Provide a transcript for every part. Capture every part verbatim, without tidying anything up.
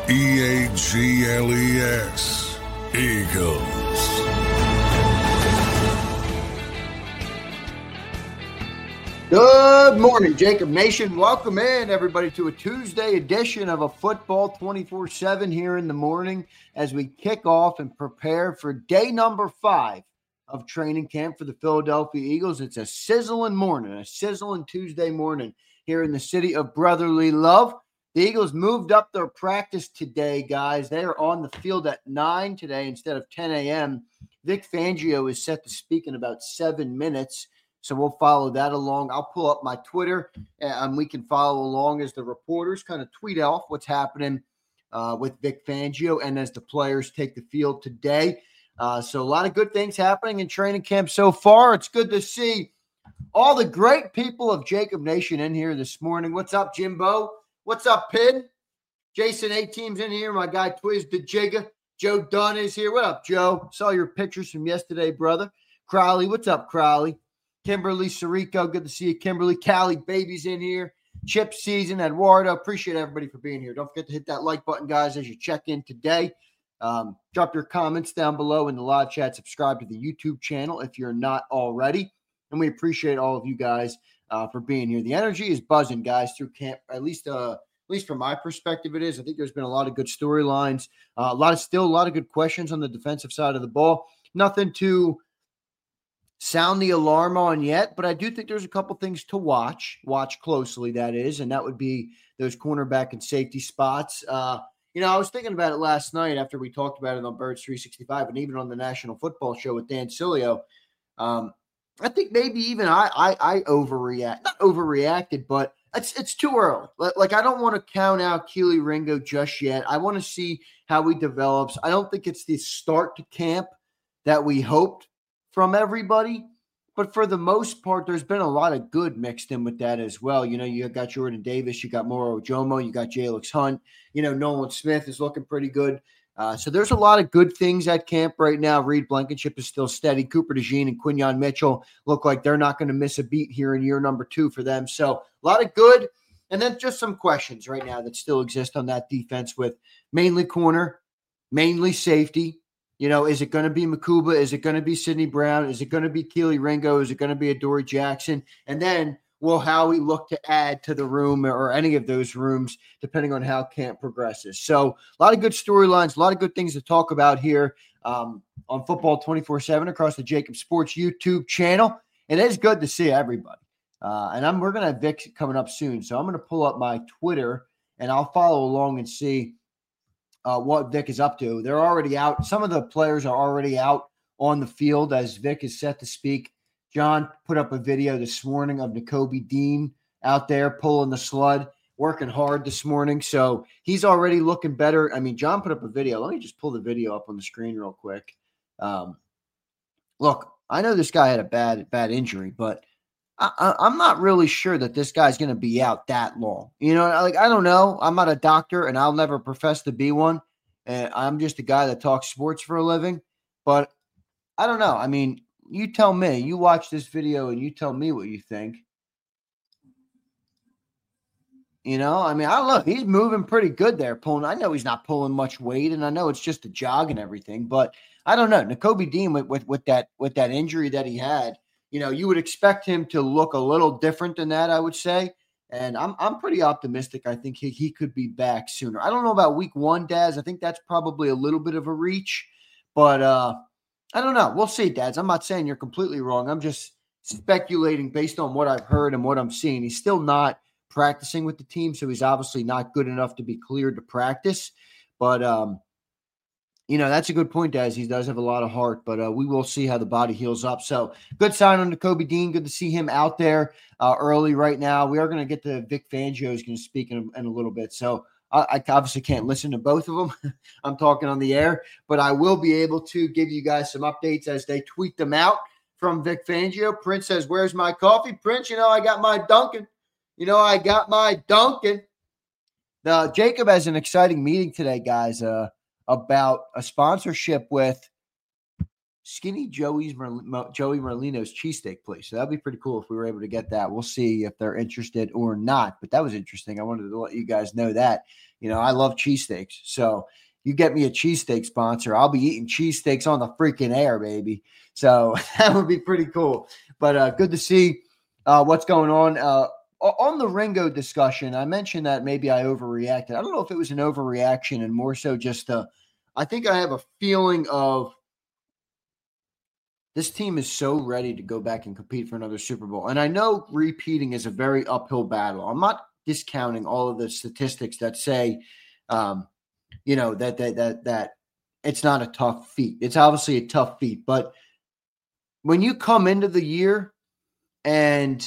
E A G L E S. Eagles. Good morning, Jacob Nation. Welcome in, everybody, to a Tuesday edition of a Football twenty-four seven here in the morning as we kick off and prepare for day number five of training camp for the Philadelphia Eagles. It's a sizzling morning, a sizzling Tuesday morning here in the city of brotherly love. The Eagles moved up their practice today, guys. They are on the field at nine today instead of ten a.m. Vic Fangio is set to speak in about seven minutes. So we'll follow that along. I'll pull up my Twitter, and we can follow along as the reporters kind of tweet off what's happening uh, with Vic Fangio and as the players take the field today. Uh, so a lot of good things happening in training camp so far. It's good to see all the great people of Jacob Nation in here this morning. What's up, Jimbo? What's up, Pin? Jason A-Team's in here. My guy Twiz the Jigga. Joe Dunn is here. What up, Joe? Saw your pictures from yesterday, brother. Crowley, what's up, Crowley? Kimberly Sirico, good to see you, Kimberly. Callie, baby's in here. Chip Season, Eduardo. Appreciate everybody for being here. Don't forget to hit that like button, guys, as you check in today. Um, drop your comments down below in the live chat. Subscribe to the YouTube channel if you're not already. And we appreciate all of you guys uh, for being here. The energy is buzzing, guys, through camp. At least, uh, at least from my perspective, it is. I think there's been a lot of good storylines. Uh, a lot of still a lot of good questions on the defensive side of the ball. Nothing to sound the alarm on yet, but I do think there's a couple things to watch, watch closely, that is, and that would be those cornerback and safety spots. Uh, you know, I was thinking about it last night after we talked about it on Birds three sixty-five and even on the National Football Show with Dan Sileo. Um, I think maybe even I, I, I overreact, not overreacted, but it's it's too early. Like, like I don't want to count out Keely Ringo just yet. I want to see how he develops. I don't think it's the start to camp that we hoped from everybody, but for the most part, there's been a lot of good mixed in with that as well. You know, you got Jordan Davis, you got Moro Ojomo, you got Jalix Hunt, you know, Nolan Smith is looking pretty good. Uh, so there's a lot of good things at camp right now. Reed Blankenship is still steady. Cooper DeJean and Quinyon Mitchell look like they're not going to miss a beat here in year number two for them. So a lot of good. And then just some questions right now that still exist on that defense with mainly corner, mainly safety. You know, is it going to be Makuba? Is it going to be Sidney Brown? Is it going to be Keely Ringo? Is it going to be Adoree Jackson? And then will Howie look to add to the room or any of those rooms, depending on how camp progresses? So a lot of good storylines, a lot of good things to talk about here um, on Football twenty-four seven across the Jacob Sports YouTube channel. And it is good to see everybody. Uh, and I'm we're going to have Vic coming up soon. So I'm going to pull up my Twitter, and I'll follow along and see Uh, what Vic is up to. They're already out. Some of the players are already out on the field as Vic is set to speak. John put up a video this morning of Nakobe Dean out there pulling the sled, working hard this morning. So he's already looking better. I mean, John put up a video. Let me just pull the video up on the screen real quick. Um, look, I know this guy had a bad, bad injury, but I, I, I'm not really sure that this guy's going to be out that long. You know, like, I don't know. I'm not a doctor, and I'll never profess to be one. And I'm just a guy that talks sports for a living. But I don't know. I mean, you tell me. You watch this video, and you tell me what you think. You know, I mean, I don't know. He's moving pretty good there, pulling. I know he's not pulling much weight, and I know it's just a jog and everything. But I don't know. Nakobe Dean, with, with, with, that, with that injury that he had, you know, you would expect him to look a little different than that, I would say. And I'm I'm pretty optimistic. I think he, he could be back sooner. I don't know about week one, Daz. I think that's probably a little bit of a reach. But uh, I don't know. We'll see, Daz. I'm not saying you're completely wrong. I'm just speculating based on what I've heard and what I'm seeing. He's still not practicing with the team, so he's obviously not good enough to be cleared to practice. But um, you know, that's a good point, Daz. He does have a lot of heart, but uh, we will see how the body heals up. So good sign on Nakobe Dean. Good to see him out there uh, early right now. We are going to get to Vic Fangio is going to speak in a, in a little bit. So I, I obviously can't listen to both of them. I'm talking on the air, but I will be able to give you guys some updates as they tweet them out from Vic Fangio. Prince says, where's my coffee? Prince, you know, I got my Dunkin'. You know, I got my Dunkin'. Now, Jacob has an exciting meeting today, guys. Uh, about a sponsorship with Skinny Joey's Mer- Joey Merlino's cheesesteak place. So that'd be pretty cool if we were able to get that. We'll see if they're interested or not. But that was interesting. I wanted to let you guys know that. You know, I love cheesesteaks. So you get me a cheesesteak sponsor, I'll be eating cheesesteaks on the freaking air, baby. So that would be pretty cool. But uh, good to see uh, what's going on. Uh, on the Ringo discussion, I mentioned that maybe I overreacted. I don't know if it was an overreaction and more so just a, I think I have a feeling of this team is so ready to go back and compete for another Super Bowl. And I know repeating is a very uphill battle. I'm not discounting all of the statistics that say, um, you know, that, that, that, that it's not a tough feat. It's obviously a tough feat, but when you come into the year and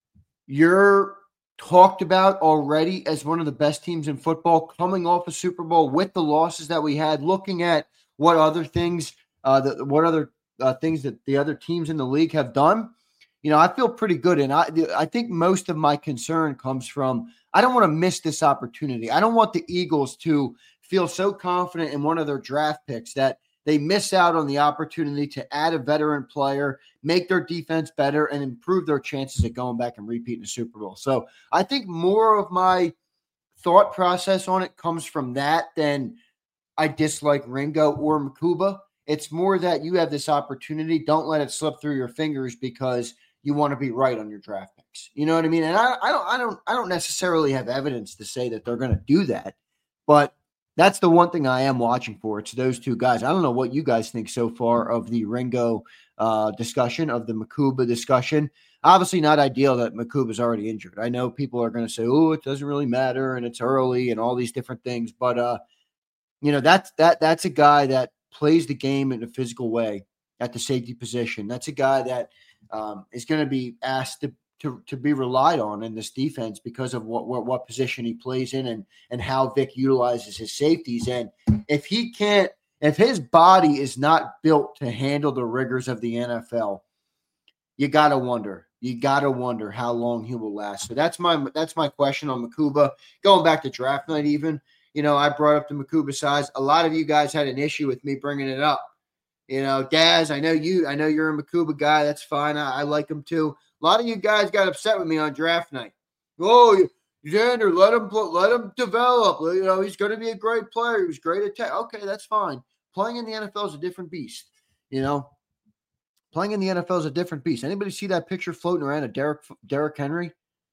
you're talked about already as one of the best teams in football, coming off a Super Bowl with the losses that we had, looking at what other things, uh, the, what other uh, things that the other teams in the league have done, you know, I feel pretty good. And I, I think most of my concern comes from, I don't want to miss this opportunity. I don't want the Eagles to feel so confident in one of their draft picks that they miss out on the opportunity to add a veteran player, make their defense better, and improve their chances at going back and repeating the Super Bowl. So I think more of my thought process on it comes from that than I dislike Ringo or Mukuba. It's more that you have this opportunity. Don't let it slip through your fingers because you want to be right on your draft picks. You know what I mean? And I, I don't, I don't, I don't necessarily have evidence to say that they're going to do that, but that's the one thing I am watching for. It's those two guys. I don't know what you guys think so far of the Ringo uh, discussion, of the Mukuba discussion. Obviously not ideal that Makuba's already injured. I know people are going to say, oh, it doesn't really matter and it's early and all these different things. But, uh, you know, that's, that, that's a guy that plays the game in a physical way at the safety position. That's a guy that um, is going to be asked to, to, to be relied on in this defense because of what, what, what position he plays in and, and how Vic utilizes his safeties. And if he can't, if his body is not built to handle the rigors of the N F L, you got to wonder, you got to wonder how long he will last. So that's my, that's my question on Mukuba. Going back to draft night even, you know, I brought up the Mukuba size. A lot of you guys had an issue with me bringing it up. You know, Daz, I know you, I know you're a Mukuba guy. That's fine. I, I like him too. A lot of you guys got upset with me on draft night. Oh, Xander, let him let him develop. You know, he's going to be a great player. He was great at tech. Okay, that's fine. Playing in the N F L is a different beast. You know, playing in the N F L is a different beast. Anybody see that picture floating around of Derek Derek Henry?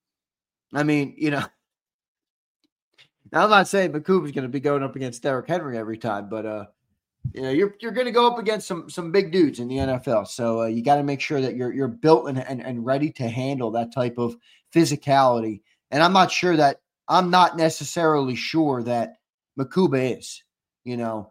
I mean, you know, now I'm not saying Mukuba's going to be going up against Derek Henry every time, but uh, you know, you're you're going to go up against some some big dudes in the N F L. So uh, you got to make sure that you're you're built and, and and ready to handle that type of physicality. And I'm not sure that I'm not necessarily sure that Mukuba is. You know,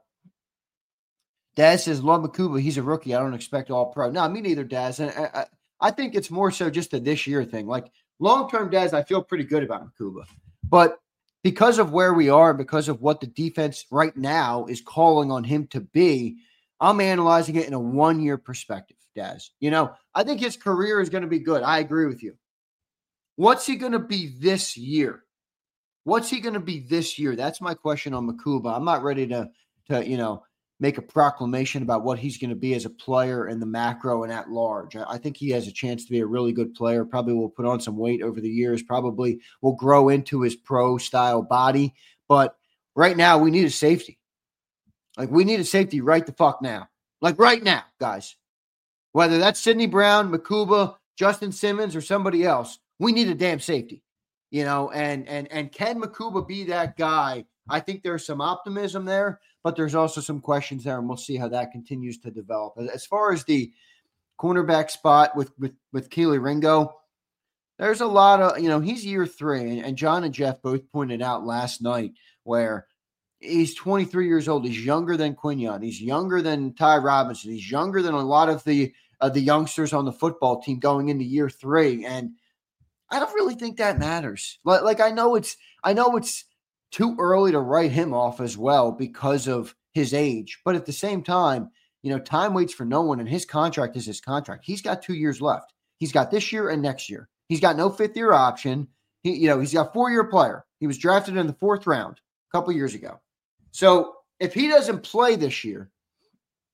Daz says, love Mukuba. He's a rookie. I don't expect all pro. No, me neither, Daz. And I, I, I think it's more so just a this year thing. Like long term, Daz, I feel pretty good about Mukuba, but because of where we are, because of what the defense right now is calling on him to be, I'm analyzing it in a one-year perspective, Daz. You know, I think his career is going to be good. I agree with you. What's he going to be this year? What's he going to be this year? That's my question on Mukuba. I'm not ready to, to you know, make a proclamation about what he's going to be as a player in the macro and at large. I think he has a chance to be a really good player, probably will put on some weight over the years, probably will grow into his pro style body. But right now we need a safety. Like we need a safety right the fuck now. Like right now, guys, whether that's Sidney Brown, Mukuba, Justin Simmons, or somebody else, we need a damn safety, you know, and, and, and can Mukuba be that guy? I think there's some optimism there, but there's also some questions there, and we'll see how that continues to develop. As far as the cornerback spot with with, with Kelee Ringo, there's a lot of, you know, he's year three, and John and Jeff both pointed out last night where he's twenty-three years old. He's younger than Quinyon. He's younger than Ty Robinson. He's younger than a lot of the uh, the youngsters on the football team going into year three, and I don't really think that matters. Like, like I know it's, I know it's, too early to write him off as well because of his age. But at the same time, you know, time waits for no one, and his contract is his contract. He's got two years left. He's got this year and next year. He's got no fifth year option. He, you know, he's got a four-year player. He was drafted in the fourth round a couple years ago. So if he doesn't play this year,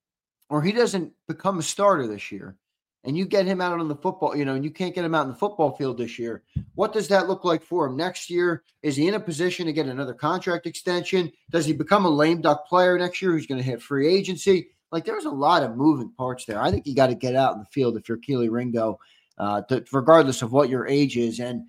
or he doesn't become a starter this year, and you get him out on the football, you know, and you can't get him out in the football field this year, what does that look like for him next year? Is he in a position to get another contract extension? Does he become a lame duck player next year who's going to hit free agency? Like, there's a lot of moving parts there. I think you got to get out in the field if you're Kelee Ringo, uh, to, regardless of what your age is. And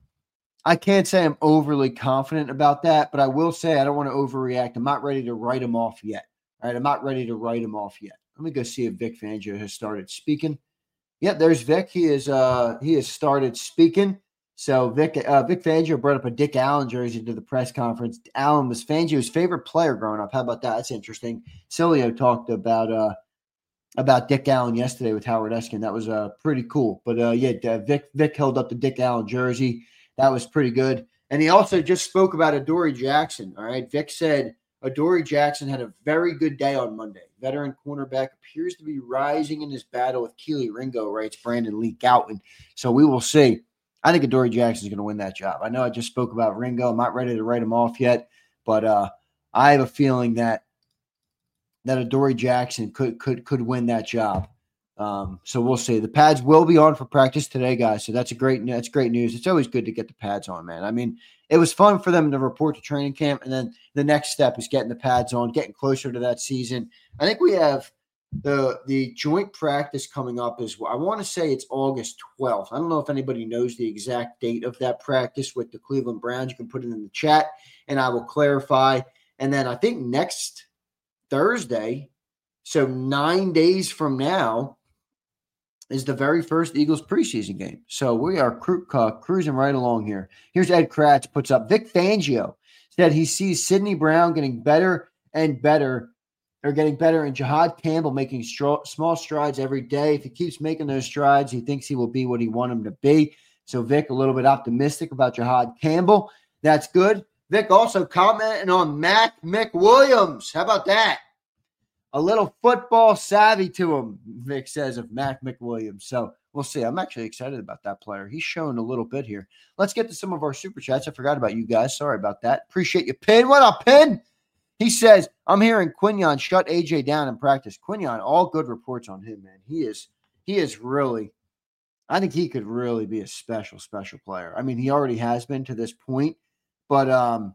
I can't say I'm overly confident about that, but I will say I don't want to overreact. I'm not ready to write him off yet. All right, I'm not ready to write him off yet. Let me go see if Vic Fangio has started speaking. Yep, there's Vic. He is uh he has started speaking. So Vic uh, Vic Fangio brought up a Dick Allen jersey to the press conference. Allen was Fangio's favorite player growing up. How about that? That's interesting. Cilio talked about uh about Dick Allen yesterday with Howard Eskin. That was uh pretty cool. But uh yeah, uh, Vic Vic held up the Dick Allen jersey. That was pretty good. And he also just spoke about Adoree Jackson. All right, Vic said Adoree Jackson had a very good day on Monday. Veteran cornerback appears to be rising in his battle with Kelee Ringo, writes Brandon Lee Gouton. So we will see. I think Adoree Jackson is going to win that job. I know I just spoke about Ringo. I'm not ready to write him off yet, but uh, I have a feeling that that Adoree Jackson could could could win that job. Um, so we'll see. The pads will be on for practice today, guys. So that's a great that's great news. It's always good to get the pads on, man. I mean, it was fun for them to report to training camp, and then the next step is getting the pads on, getting closer to that season. I think we have the the joint practice coming up as well. I want to say it's August twelfth. I don't know if anybody knows the exact date of that practice with the Cleveland Browns. You can put it in the chat, and I will clarify. And then I think next Thursday, so nine days from now, is the very first Eagles preseason game. So we are cru- uh, cruising right along here. Here's Ed Kratz puts up, Vic Fangio said he sees Sidney Brown getting better and better, or getting better, and Jihad Campbell making str- small strides every day. If he keeps making those strides, he thinks he will be what he wants him to be. So Vic, a little bit optimistic about Jihad Campbell. That's good. Vic also commenting on Mac McWilliams. How about that? A little football savvy to him, Vic says, of Mac McWilliams. So we'll see. I'm actually excited about that player. He's showing a little bit here. Let's get to some of our super chats. I forgot about you guys. Sorry about that. Appreciate you, Pin. What up, Pin? He says, I'm hearing Quinyon shut A J down in practice. Quinyon, all good reports on him, man. He is, he is really, I think he could really be a special, special player. I mean, he already has been to this point, but, um,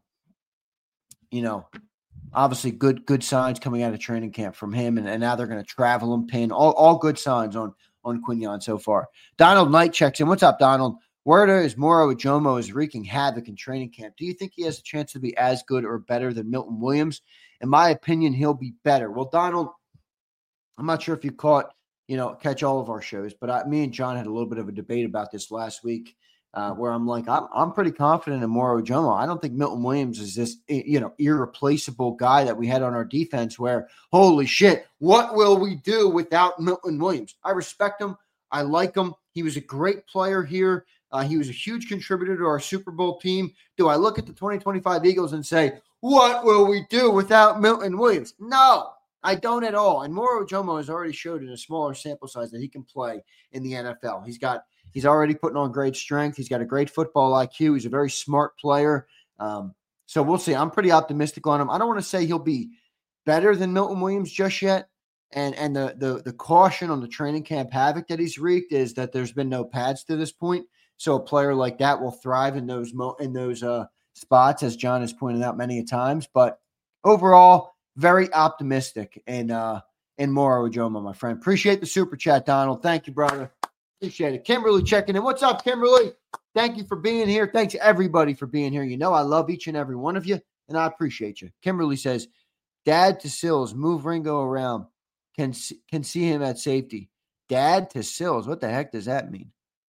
you know, obviously, good good signs coming out of training camp from him, and, and now they're going to travel him, pin. All, all good signs on, on Quinyon so far. Donald Knight checks in. What's up, Donald? Word is Moro Ojomo is wreaking havoc in training camp. Do you think he has a chance to be as good or better than Milton Williams? In my opinion, he'll be better. Well, Donald, I'm not sure if you caught, you know, catch all of our shows, but I, me and John had a little bit of a debate about this last week. Uh, where I'm like, I'm, I'm pretty confident in Moro Ojomo. I don't think Milton Williams is this, you know, irreplaceable guy that we had on our defense where, holy shit, what will we do without Milton Williams? I respect him. I like him. He was a great player here. Uh, he was a huge contributor to our Super Bowl team. Do I look at the twenty twenty-five Eagles and say, what will we do without Milton Williams? No, I don't at all. And Moro Ojomo has already showed in a smaller sample size that he can play in the N F L. He's got He's already putting on great strength. He's got a great football I Q. He's a very smart player. Um, so we'll see. I'm pretty optimistic on him. I don't want to say he'll be better than Milton Williams just yet. And and the the the caution on the training camp havoc that he's wreaked is that there's been no pads to this point. So a player like that will thrive in those mo- in those uh, spots, as John has pointed out many a times. But overall, very optimistic in uh, in Moro Ojomo, my friend. Appreciate the super chat, Donald. Thank you, brother. Appreciate it. Kimberly checking in. What's up, Kimberly? Thank you for being here. Thanks, everybody, for being here. You know I love each and every one of you, and I appreciate you. Kimberly says, Dad to Sills, move Ringo around. Can, can see him at safety. Dad to Sills. What the heck does that mean?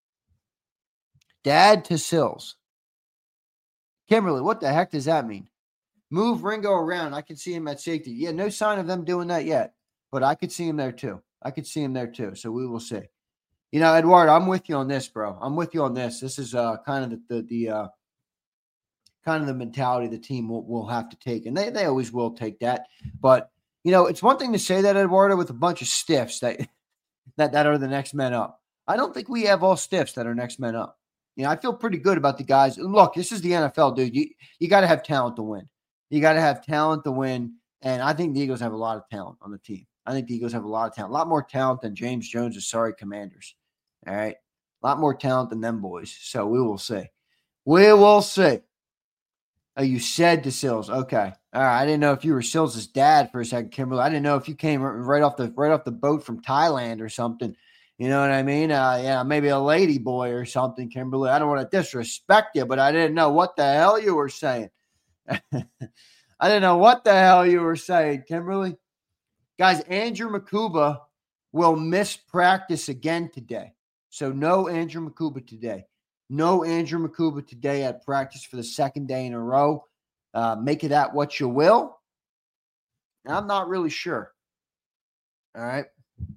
Dad to Sills. Kimberly, what the heck does that mean? Move Ringo around. I can see him at safety. Yeah, no sign of them doing that yet, but I could see him there too. I could see him there too, so we will see. You know, Eduardo, I'm with you on this, bro. I'm with you on this. This is uh, kind of the the, the uh, kind of the mentality the team will, will have to take, and they they always will take that. But you know, it's one thing to say that, Eduardo, with a bunch of stiffs that that that are the next men up. I don't think we have all stiffs that are next men up. You know, I feel pretty good about the guys. Look, this is the N F L, dude. You you got to have talent to win. You got to have talent to win, and I think the Eagles have a lot of talent on the team. I think the Eagles have a lot of talent, a lot more talent than James Jones' sorry Commanders. All right. A lot more talent than them boys. So we will see. We will see. Oh, you said to Sills. Okay. All right. I didn't know if you were Sills' dad for a second, Kimberly. I didn't know if you came right off the right off the boat from Thailand or something. You know what I mean? Uh, yeah, maybe a lady boy or something, Kimberly. I don't want to disrespect you, but I didn't know what the hell you were saying. I didn't know what the hell you were saying, Kimberly. Guys, Andrew Mukuba will miss practice again today. So no Andrew Mukuba today. No Andrew Mukuba today at practice for the second day in a row. Uh, make of that what you will. I'm not really sure. All right.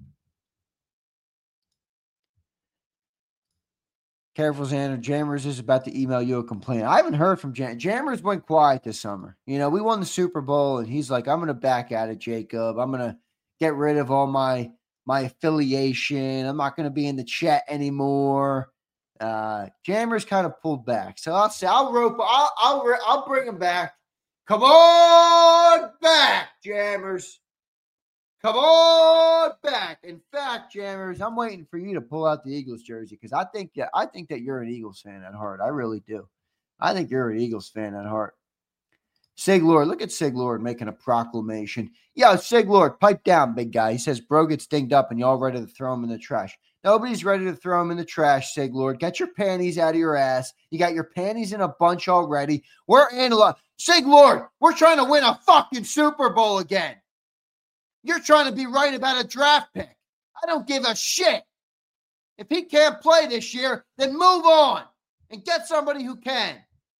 Careful, Xander. Jammers is about to email you a complaint. I haven't heard from Jam- Jammers. Went quiet this summer. You know, we won the Super Bowl, and he's like, I'm going to back out of Jacob. I'm going to get rid of all my my affiliation. I'm not going to be in the chat anymore. Uh, Jammers kind of pulled back. So I'll say, I'll rope, I'll, I'll, I'll bring him back. Come on back, Jammers. Come on back. In fact, Jammers, I'm waiting for you to pull out the Eagles jersey because I think that I think that you're an Eagles fan at heart. I really do. I think you're an Eagles fan at heart. Sig Lord, look at Sig Lord making a proclamation. Yo, Sig Lord, pipe down, big guy. He says bro gets dinged up and y'all ready to throw him in the trash. Nobody's ready to throw him in the trash, Sig Lord. Get your panties out of your ass. You got your panties in a bunch already. We're in a lot. Sig Lord, we're trying to win a fucking Super Bowl again. You're trying to be right about a draft pick. I don't give a shit. If he can't play this year, then move on and get somebody who can.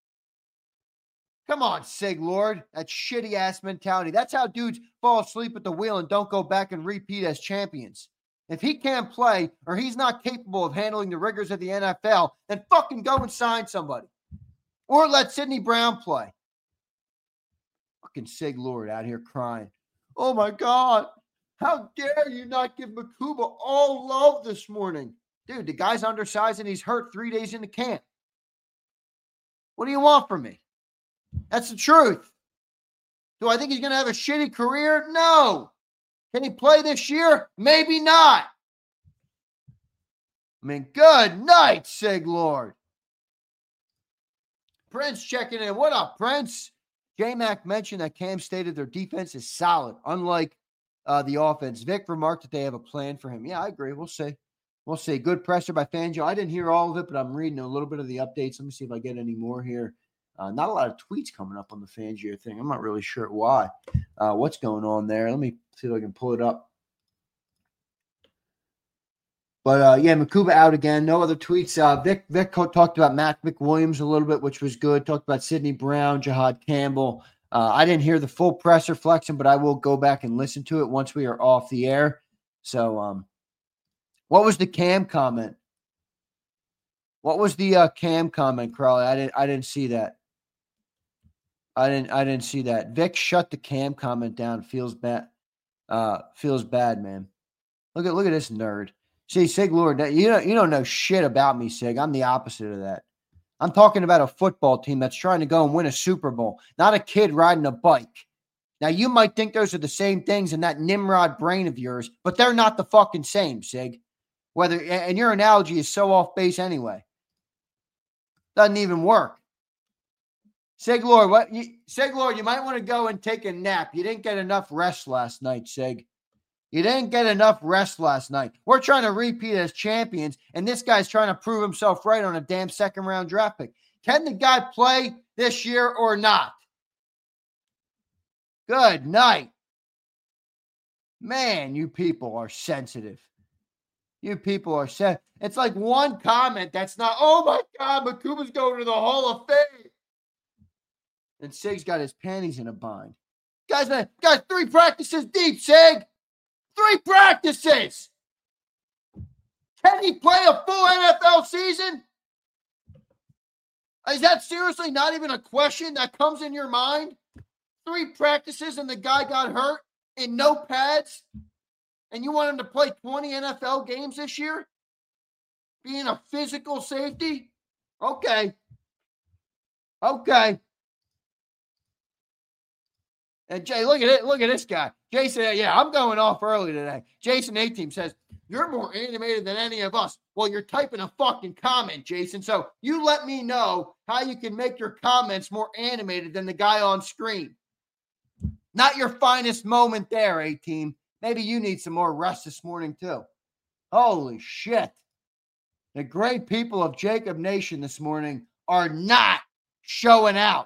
Come on, Sig Lord. That shitty-ass mentality. That's how dudes fall asleep at the wheel and don't go back and repeat as champions. If he can't play or he's not capable of handling the rigors of the N F L, then fucking go and sign somebody. Or let Sidney Brown play. Fucking Sig Lord out here crying. Oh, my God. How dare you not give Mukuba all love this morning? Dude, the guy's undersized and he's hurt three days into camp. What do you want from me? That's the truth. Do I think he's going to have a shitty career? No. Can he play this year? Maybe not. I mean, good night, Sig Lord. Prince checking in. What up, Prince? J-Mac mentioned that Cam stated their defense is solid, unlike uh, the offense. Vic remarked that they have a plan for him. Yeah, I agree. We'll see. We'll see. Good pressure by Fangio. I didn't hear all of it, but I'm reading a little bit of the updates. Let me see if I get any more here. Uh, not a lot of tweets coming up on the Fangio thing. I'm not really sure why. Uh, what's going on there? Let me see if I can pull it up. But, uh, yeah, Mukuba out again. No other tweets. Uh, Vic, Vic talked about Mac McWilliams a little bit, which was good. Talked about Sidney Brown, Jihad Campbell. Uh, I didn't hear the full presser flexing, but I will go back and listen to it once we are off the air. So, um, what was the Cam comment? What was the uh, Cam comment, Crawley? I didn't. I didn't see that. I didn't. I didn't see that. Vic shut the Cam comment down. Feels bad. Uh, feels bad, man. Look at look at this nerd. See, Sig Lord, you don't, you don't know shit about me, Sig. I'm the opposite of that. I'm talking about a football team that's trying to go and win a Super Bowl, not a kid riding a bike. Now, you might think those are the same things in that Nimrod brain of yours, but they're not the fucking same, Sig. Whether and your analogy is so off base anyway. Doesn't even work. Sig Lord, what you, Sig Lord, you might want to go and take a nap. You didn't get enough rest last night, Sig. You didn't get enough rest last night. We're trying to repeat as champions, and this guy's trying to prove himself right on a damn second-round draft pick. Can the guy play this year or not? Good night. Man, you people are sensitive. You people are sensitive. It's like one comment that's not, oh, my God, Mukuba's going to the Hall of Fame. And Sig's got his panties in a bind. Guys, man, guys, three practices deep, Sig. Three practices. Can he play a full N F L season? Is that seriously not even a question that comes in your mind? Three practices and the guy got hurt in no pads? And you want him to play twenty N F L games this year? Being a physical safety? Okay. Okay. And Jay, look at it. Look at this guy. Jason, yeah, I'm going off early today. Jason A-Team says, you're more animated than any of us. Well, you're typing a fucking comment, Jason. So you let me know how you can make your comments more animated than the guy on screen. Not your finest moment there, A-Team. Maybe you need some more rest this morning, too. Holy shit. The great people of Jacob Nation this morning are not showing out.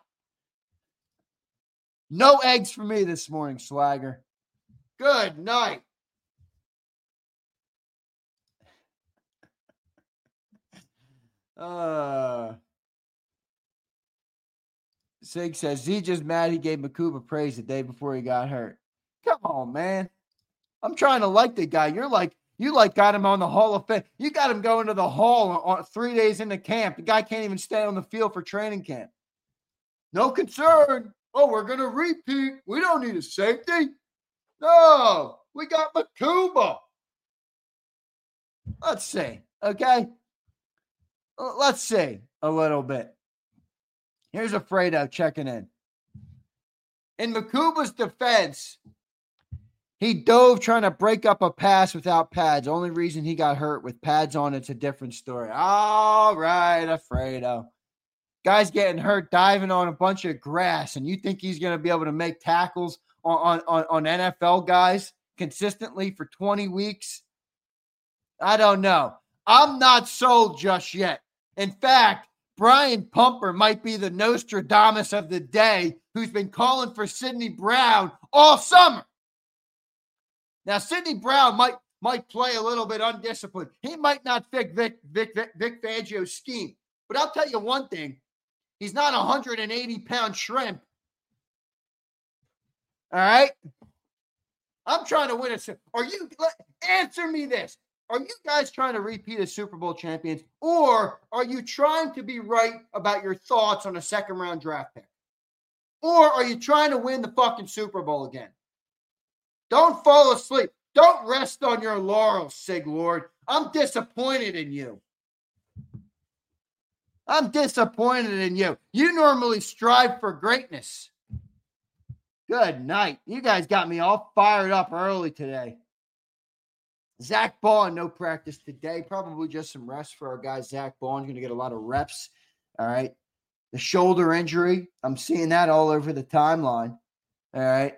No eggs for me this morning, Swagger. Good night. Uh, Sig says, Z just mad he gave Mukuba praise the day before he got hurt. Come on, man. I'm trying to like the guy. You're like, you like got him on the Hall of Fame. You got him going to the Hall on three days into camp. The guy can't even stay on the field for training camp. No concern. Oh, we're going to repeat. We don't need a safety. No, we got Mukuba. Let's see, okay? Let's see a little bit. Here's Alfredo checking in. In Mukuba's defense, he dove trying to break up a pass without pads. Only reason he got hurt with pads on, it's a different story. All right, Alfredo. Guy's getting hurt diving on a bunch of grass, and you think he's going to be able to make tackles on, on, on N F L guys consistently for twenty weeks? I don't know. I'm not sold just yet. In fact, Brian Pumper might be the Nostradamus of the day who's been calling for Sidney Brown all summer. Now, Sidney Brown might might play a little bit undisciplined. He might not fit Vic, Vic, Vic, Vic Fangio's scheme. But I'll tell you one thing. He's not a one hundred eighty pound shrimp. All right? I'm trying to win a Super Bowl. Are you, answer me this. Are you guys trying to repeat as Super Bowl champions, or are you trying to be right about your thoughts on a second round draft pick? Or are you trying to win the fucking Super Bowl again? Don't fall asleep. Don't rest on your laurels, Sig Lord. I'm disappointed in you. I'm disappointed in you. You normally strive for greatness. Good night. You guys got me all fired up early today. Zach Baun, no practice today. Probably just some rest for our guy. Zach Baun going to get a lot of reps. All right. The shoulder injury, I'm seeing that all over the timeline. All right.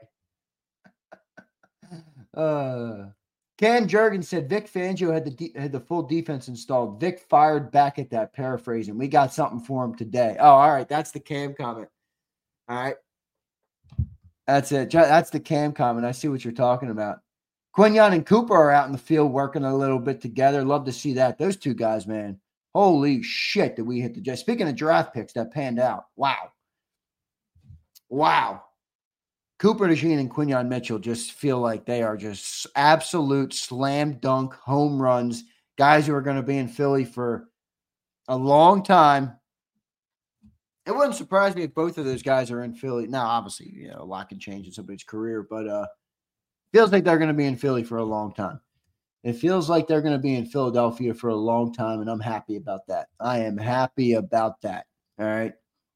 uh, Cam Jurgens said Vic Fangio had the de- had the full defense installed. Vic fired back at that, paraphrasing. We got something for him today. Oh, all right. That's the Cam comment. All right. That's it. That's the Cam comment. I see what you're talking about. Quinyon and Cooper are out in the field working a little bit together. Love to see that. Those two guys, man. Holy shit, did we hit the draft. Speaking of draft picks, that panned out. Wow. Wow. Cooper DeJean and Quinyon Mitchell just feel like they are just absolute slam dunk home runs. Guys who are going to be in Philly for a long time. It wouldn't surprise me if both of those guys are in Philly. Now, obviously, you know, a lot can change in somebody's career, but uh, feels like they're going to be in Philly for a long time. It feels like they're going to be in Philadelphia for a long time, and I'm happy about that. I am happy about that. All right.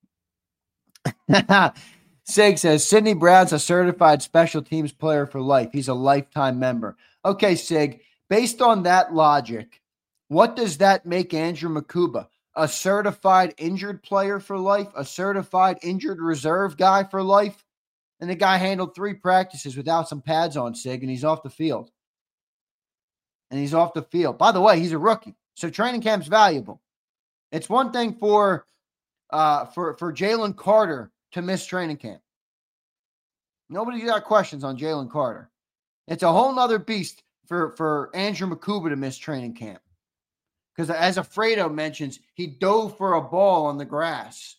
Sig says, Sidney Brown's a certified special teams player for life. He's a lifetime member. Okay, Sig, based on that logic, what does that make Andrew Mukuba? A certified injured player for life? A certified injured reserve guy for life? And the guy handled three practices without some pads on, Sig, and he's off the field. And he's off the field. By the way, he's a rookie, so training camp's valuable. It's one thing for uh, for for Jalen Carter to miss training camp. Nobody's got questions on Jalen Carter. It's a whole nother beast for, for Andrew Mukuba to miss training camp. Because as Alfredo mentions, he dove for a ball on the grass.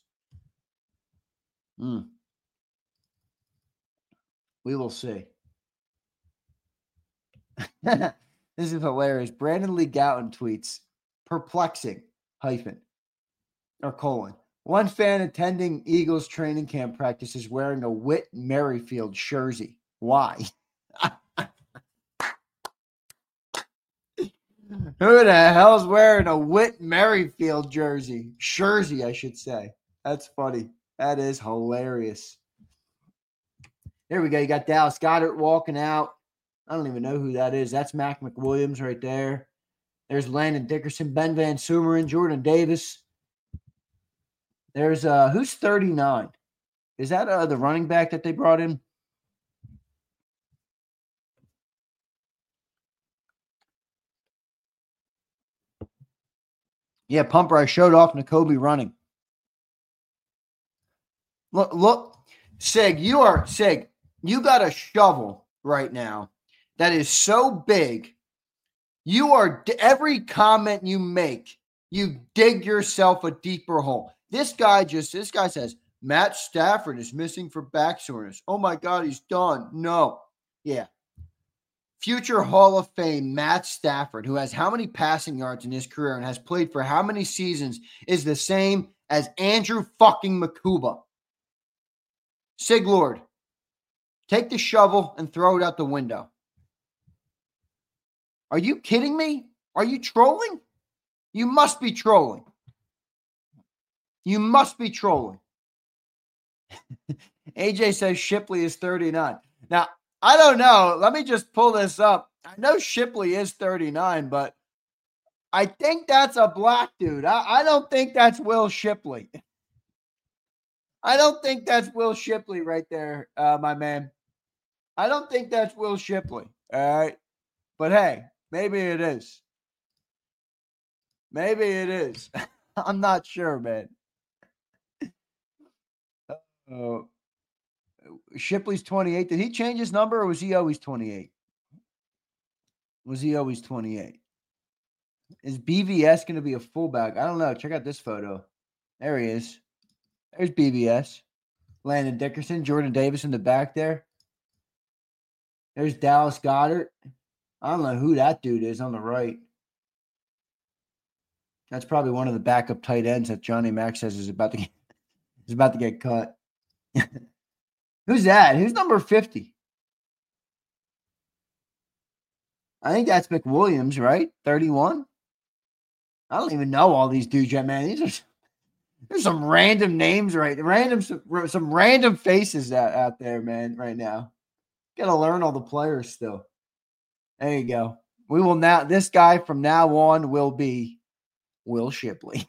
Mm. We will see. This is hilarious. Brandon Lee Gowton tweets, perplexing, hyphen, or colon. One fan attending Eagles training camp practice is wearing a Whit Merrifield jersey. Why? Who the hell's wearing a Whit Merrifield jersey? Jersey, I should say. That's funny. That is hilarious. Here we go. You got Dallas Goedert walking out. I don't even know who that is. That's Mac McWilliams right there. There's Landon Dickerson, Ben Van Sumeren, Jordan Davis. There's uh who's thirty-nine? Is that uh, the running back that they brought in? Yeah, Pumper. I showed off Nakobe running. Look, look, Sig, you are Sig. You got a shovel right now that is so big. You are every comment you make, you dig yourself a deeper hole. This guy just, this guy says, Matt Stafford is missing for back soreness. Oh my God, he's done. No. Yeah. Future Hall of Fame Matt Stafford, who has how many passing yards in his career and has played for how many seasons, is the same as Andrew fucking Makuba. Sig Lord, take the shovel and throw it out the window. Are you kidding me? Are you trolling? You must be trolling. You must be trolling. A J says Shipley is thirty-nine. Now, I don't know. Let me just pull this up. I know Shipley is thirty-nine, but I think that's a black dude. I, I don't think that's Will Shipley. I don't think that's Will Shipley right there, uh, my man. I don't think that's Will Shipley. All right. But hey, maybe it is. Maybe it is. I'm not sure, man. Uh, Shipley's twenty-eight. Did he change his number or was he always twenty-eight? Was he always twenty-eight? Is B V S going to be a fullback? I don't know. Check out this photo. There he is. There's B V S. Landon Dickerson, Jordan Davis in the back there. There's Dallas Goedert. I don't know who that dude is on the right. That's probably one of the backup tight ends that Johnny Mac says is about to get, is about to get cut. Who's that? Who's number fifty? I think that's McWilliams, right? thirty-one? I don't even know all these dudes yet, man. These are there's some random names, right? Random some, some random faces out, out there, man, right now. Gotta learn all the players still. There you go. We will now, this guy from now on will be Will Shipley.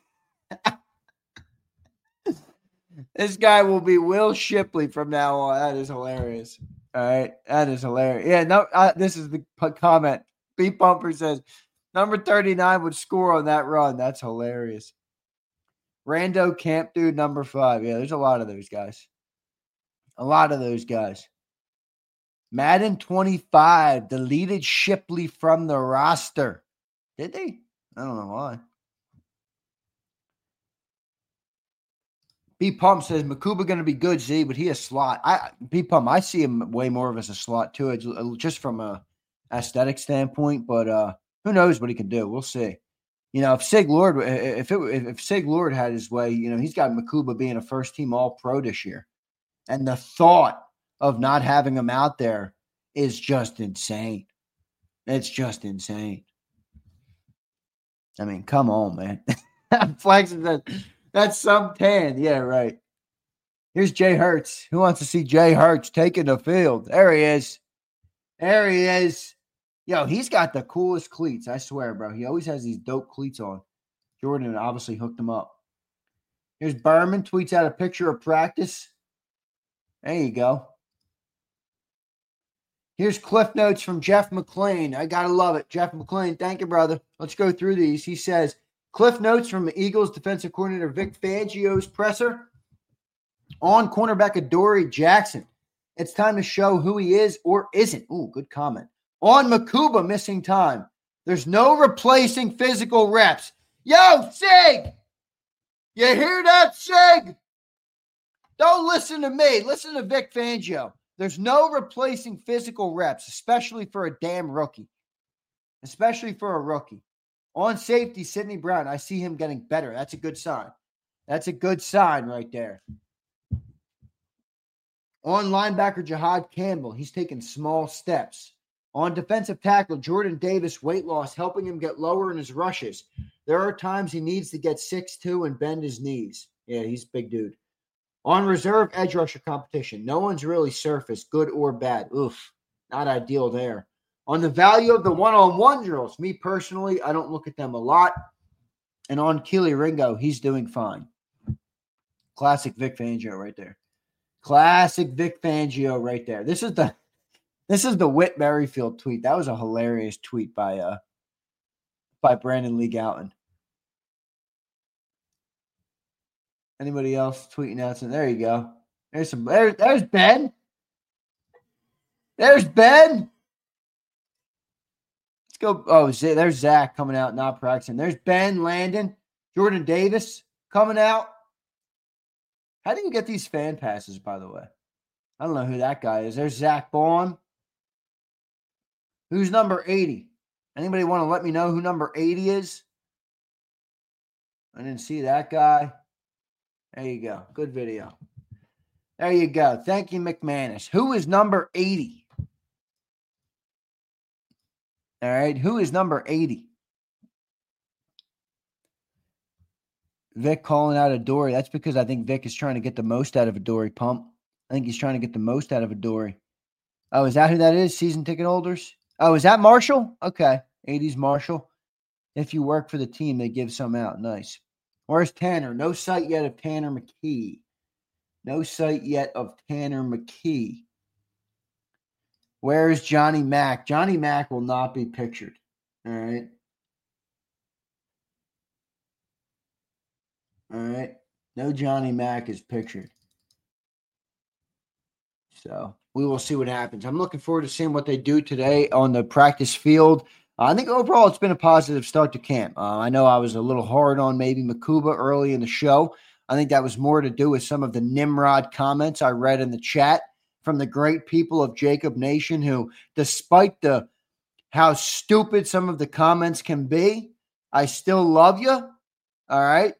This guy will be Will Shipley from now on. That is hilarious. All right. That is hilarious. Yeah, no, uh, this is the comment. B Pumper says, number thirty-nine would score on that run. That's hilarious. Rando Camp Dude, number five. Yeah, there's a lot of those guys. A lot of those guys. Madden twenty-five deleted Shipley from the roster. Did they? I don't know why. B Pump says Makuba going to be good, Z, but he a slot. I B Pump, I see him way more of as a slot too, it's just from a aesthetic standpoint. But uh, who knows what he can do? We'll see. You know, if Sig Lord, if it, if Sig Lord had his way, you know, he's got Makuba being a first team All Pro this year, and the thought of not having him out there is just insane. It's just insane. I mean, come on, man. Flex says that's some tan. Yeah, right. Here's Jay Hurts. Who wants to see Jay Hurts taking the field? There he is. There he is. Yo, he's got the coolest cleats. I swear, bro. He always has these dope cleats on. Jordan obviously hooked him up. Here's Berman. Tweets out a picture of practice. There you go. Here's Cliff Notes from Jeff McClain. I got to love it. Jeff McClain, thank you, brother. Let's go through these. He says, Cliff Notes from the Eagles defensive coordinator Vic Fangio's presser on cornerback Adoree Jackson. It's time to show who he is or isn't. Ooh, good comment. On Makuba missing time. There's no replacing physical reps. Yo, Sig! You hear that, Sig? Don't listen to me. Listen to Vic Fangio. There's no replacing physical reps, especially for a damn rookie. Especially for a rookie. On safety, Sidney Brown. I see him getting better. That's a good sign. That's a good sign right there. On linebacker, Jihad Campbell. He's taking small steps. On defensive tackle, Jordan Davis, weight loss, helping him get lower in his rushes. There are times he needs to get six two and bend his knees. Yeah, he's a big dude. On reserve edge rusher competition, no one's really surfaced, good or bad. Oof, not ideal there. On the value of the one-on-one drills, me personally, I don't look at them a lot. And on Keely Ringo, he's doing fine. Classic Vic Fangio right there. Classic Vic Fangio right there. This is the this is the Whit Merrifield tweet. That was a hilarious tweet by uh by Brandon Lee Gouton. Anybody else tweeting out? There you go. There's some. There, there's Ben. There's Ben. Let's go. Oh, there's Zach coming out, not practicing. There's Ben Landon, Jordan Davis coming out. How do you get these fan passes, by the way? I don't know who that guy is. There's Zach Baum. Who's number eighty? Anybody want to let me know who number eighty is? I didn't see that guy. There you go. Good video. There you go. Thank you, McManus. Who is number eighty? All right. Who is number eighty? Vic calling out Adoree'. That's because I think Vic is trying to get the most out of Adoree' Pump. I think he's trying to get the most out of Adoree'. Oh, is that who that is? Season ticket holders? Oh, is that Marshall? Okay. eighties Marshall. If you work for the team, they give some out. Nice. Where's Tanner? No sight yet of Tanner McKee. No sight yet of Tanner McKee. Where's Johnny Mack? Johnny Mack will not be pictured. All right. All right. No Johnny Mack is pictured. So we will see what happens. I'm looking forward to seeing what they do today on the practice field. Uh, I think overall it's been a positive start to camp. Uh, I know I was a little hard on maybe Makuba early in the show. I think that was more to do with some of the Nimrod comments I read in the chat from the great people of Jacob Nation who, despite the how stupid some of the comments can be, I still love you. All right.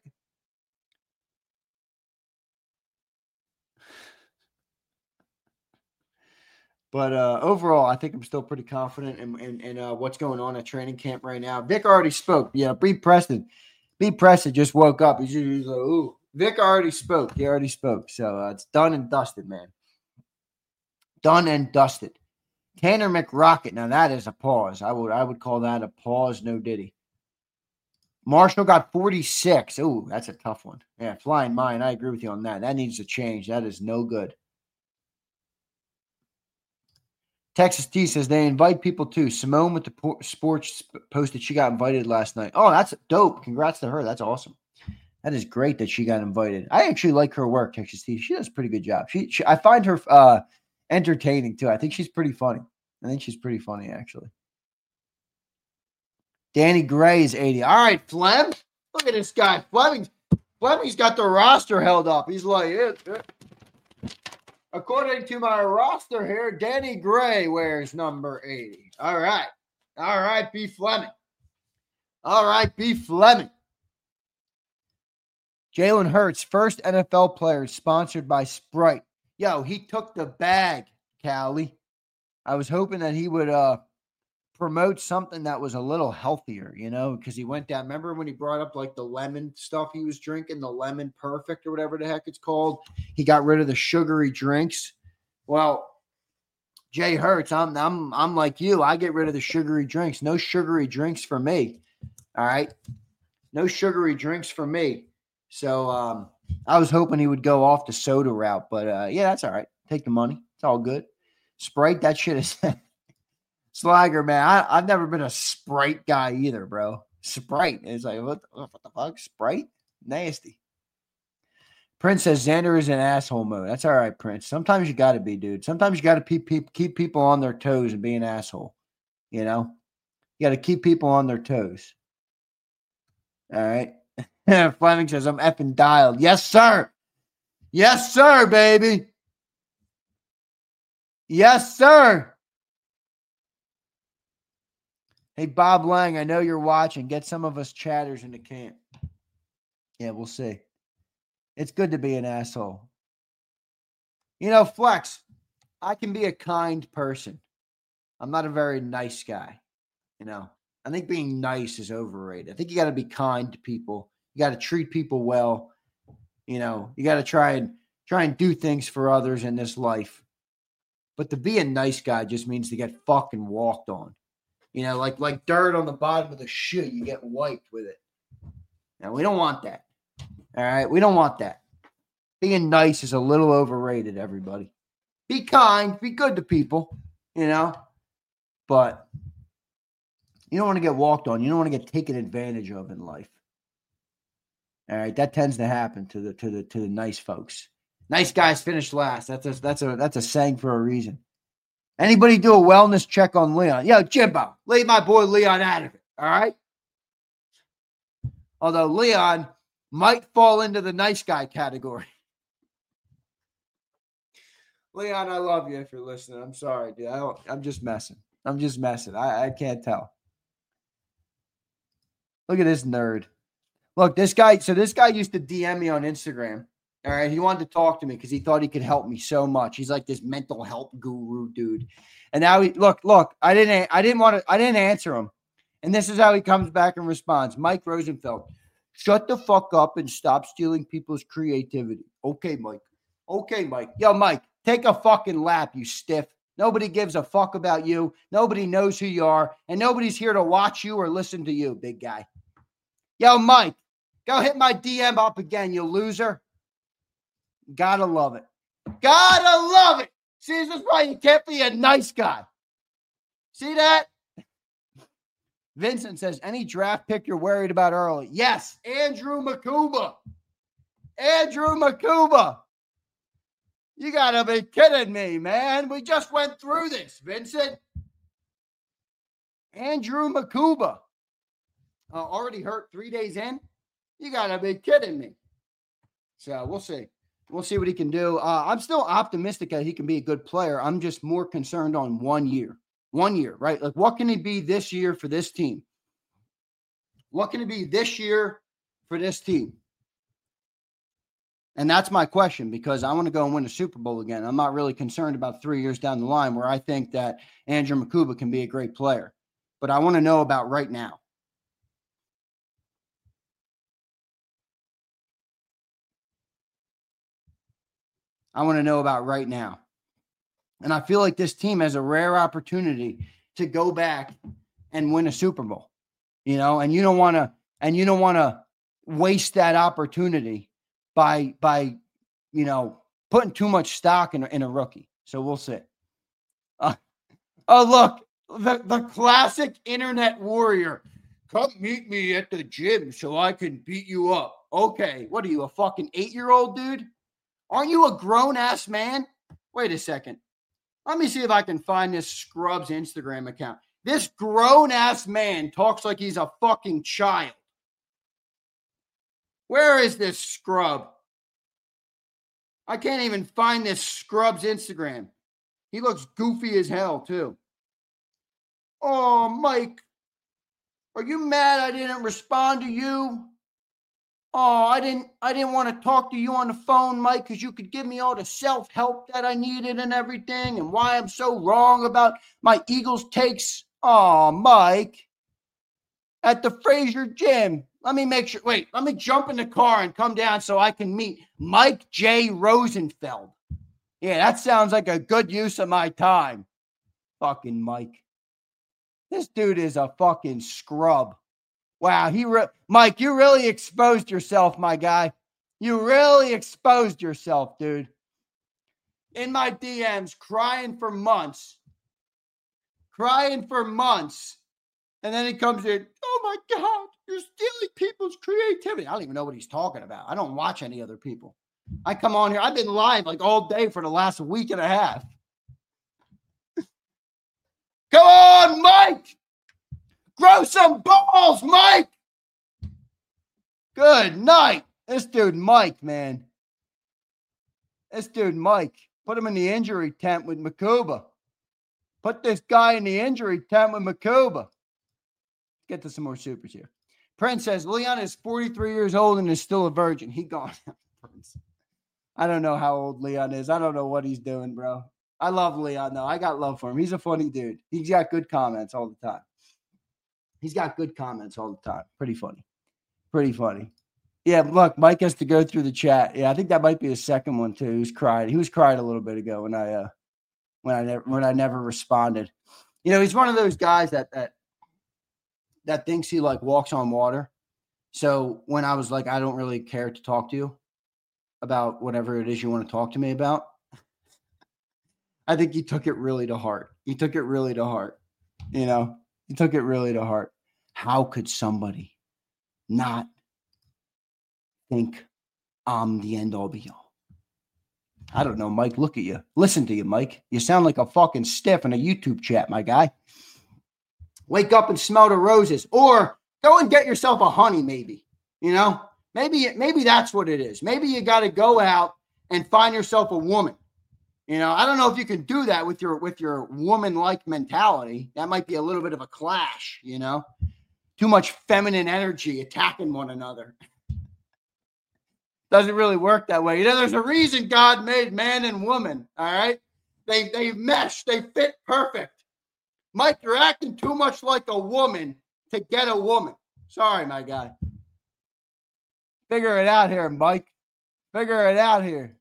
But uh, overall, I think I'm still pretty confident in, in, in uh, what's going on at training camp right now. Vic already spoke. Yeah, B. Preston. B. Preston just woke up. He's, he's like, ooh. Vic already spoke. He already spoke. So uh, it's done and dusted, man. Done and dusted. Tanner McRocket. Now, that is a pause. I would I would call that a pause, no diddy. Marshall got forty-six. Ooh, that's a tough one. Yeah, flying mine. I agree with you on that. That needs to change. That is no good. Texas T says they invite people too. Simone with the sports posted she got invited last night. Oh, that's dope. Congrats to her. That's awesome. That is great that she got invited. I actually like her work, Texas T. She does a pretty good job. She, she I find her uh, entertaining too. I think she's pretty funny. I think she's pretty funny, actually. Danny Gray is eighty. All right, Flem. Look at this guy. Fleming, Fleming's got the roster held up. He's like, yeah, yeah. According to my roster here, Danny Gray wears number eighty. All right. All right, B. Fleming. All right, B. Fleming. Jalen Hurts, first N F L player sponsored by Sprite. Yo, he took the bag, Callie. I was hoping that he would uh, promote something that was a little healthier, you know, because he went down. Remember when he brought up like the lemon stuff he was drinking, the lemon perfect or whatever the heck it's called? He got rid of the sugary drinks. Well, Jay Hurts, I'm I'm I'm like you. I get rid of the sugary drinks. No sugary drinks for me. All right. No sugary drinks for me. So um, I was hoping he would go off the soda route, but uh, yeah, that's all right. Take the money. It's all good. Sprite, that shit is Slagger, man. I, I've never been a Sprite guy either, bro. Sprite. It's like, what, what the fuck? Sprite? Nasty. Prince says Xander is an asshole mode. That's all right, Prince. Sometimes you got to be, dude. Sometimes you got to keep, keep, keep people on their toes and be an asshole. You know? You got to keep people on their toes. All right? Fleming says, I'm effing dialed. Yes, sir. Yes, sir, baby. Yes, sir. Hey, Bob Lang, I know you're watching. Get some of us chatters into camp. Yeah, we'll see. It's good to be an asshole. You know, Flex, I can be a kind person. I'm not a very nice guy. You know, I think being nice is overrated. I think you got to be kind to people. You got to treat people well. You know, you got to try and Try and do things for others in this life. But to be a nice guy just means to get fucking walked on. You know, like, like dirt on the bottom of the shoe, you get wiped with it. Now, we don't want that. All right? We don't want that. Being nice is a little overrated, everybody. Be kind. Be good to people, you know? But you don't want to get walked on. You don't want to get taken advantage of in life. All right? That tends to happen to the to the to the nice folks. Nice guys finish last. That's a that's a that's a saying for a reason. Anybody do a wellness check on Leon? Yo, Jimbo, leave my boy Leon out of it. All right. Although Leon might fall into the nice guy category. Leon, I love you if you're listening. I'm sorry, dude. I don't, I'm just messing. I'm just messing. I, I can't tell. Look at this nerd. Look, this guy. So this guy used to D M me on Instagram. All right. He wanted to talk to me because he thought he could help me so much. He's like this mental health guru dude. And now he look, look, I didn't, I didn't want to, I didn't answer him. And this is how he comes back and responds. Mike Rosenfeld, shut the fuck up and stop stealing people's creativity. Okay, Mike. Okay, Mike. Yo, Mike, take a fucking lap, you stiff. Nobody gives a fuck about you. Nobody knows who you are. And nobody's here to watch you or listen to you, big guy. Yo, Mike, go hit my D M up again, you loser. Gotta love it. Gotta love it. See, this is why you can't be a nice guy. See that? Vincent says, any draft pick you're worried about early? Yes, Andrew Makuba. Andrew Makuba. You gotta be kidding me, man. We just went through this, Vincent. Andrew Makuba. Uh, already hurt three days in? You gotta be kidding me. So we'll see. We'll see what he can do. Uh, I'm still optimistic that he can be a good player. I'm just more concerned on one year. One year, right? Like, what can he be this year for this team? What can he be this year for this team? And that's my question, because I want to go and win a Super Bowl again. I'm not really concerned about three years down the line where I think that Andrew Makuba can be a great player. But I want to know about right now. I want to know about right now. And I feel like this team has a rare opportunity to go back and win a Super Bowl, you know, and you don't want to, and you don't want to waste that opportunity by, by, you know, putting too much stock in, in a rookie. So we'll see. Uh, oh, look, the, the classic internet warrior. Come meet me at the gym so I can beat you up. Okay. What are you, a fucking eight-year-old dude? Aren't you a grown-ass man? Wait a second. Let me see if I can find this Scrubs Instagram account. This grown-ass man talks like he's a fucking child. Where is this scrub? I can't even find this Scrubs Instagram. He looks goofy as hell, too. Oh, Mike. Are you mad I didn't respond to you? Oh, I didn't I didn't want to talk to you on the phone, Mike, because you could give me all the self-help that I needed and everything, and why I'm so wrong about my Eagles takes. Oh, Mike. At the Frazier Gym. Let me make sure. Wait, let me jump in the car and come down so I can meet Mike J. Rosenfeld. Yeah, that sounds like a good use of my time. Fucking Mike. This dude is a fucking scrub. Wow, he re- Mike, you really exposed yourself, my guy. You really exposed yourself, dude. In my D Ms, crying for months. Crying for months. And then he comes in, oh my God, you're stealing people's creativity. I don't even know what he's talking about. I don't watch any other people. I come on here. I've been live like all day for the last week and a half. Come on, Mike. Grow some balls, Mike. Good night. This dude, Mike, man. This dude, Mike. Put him in the injury tent with Makuba. Put this guy in the injury tent with Makuba. Get to some more supers here. Prince says, Leon is forty-three years old and is still a virgin. He gone. Prince. I don't know how old Leon is. I don't know what he's doing, bro. I love Leon, though. I got love for him. He's a funny dude. He's got good comments all the time. He's got good comments all the time. Pretty funny. Pretty funny. Yeah, look, Mike has to go through the chat. Yeah, I think that might be his second one too. He was crying. He was crying a little bit ago when I uh when I never when I never responded. You know, he's one of those guys that that that thinks he like walks on water. So when I was like, I don't really care to talk to you about whatever it is you want to talk to me about, I think he took it really to heart. He took it really to heart. You know, he took it really to heart. How could somebody not think I'm the end all be all? I don't know, Mike. Look at you. Listen to you, Mike. You sound like a fucking stiff in a YouTube chat, my guy. Wake up and smell the roses. Or go and get yourself a honey, maybe. You know? Maybe, maybe that's what it is. Maybe you got to go out and find yourself a woman. You know, I don't know if you can do that with your with your woman-like mentality. That might be a little bit of a clash, you know? Too much feminine energy attacking one another. Doesn't really work that way. You know, there's a reason God made man and woman, all right? They they mesh. They fit perfect. Mike, you're acting too much like a woman to get a woman. Sorry, my guy. Figure it out here, Mike. Figure it out here.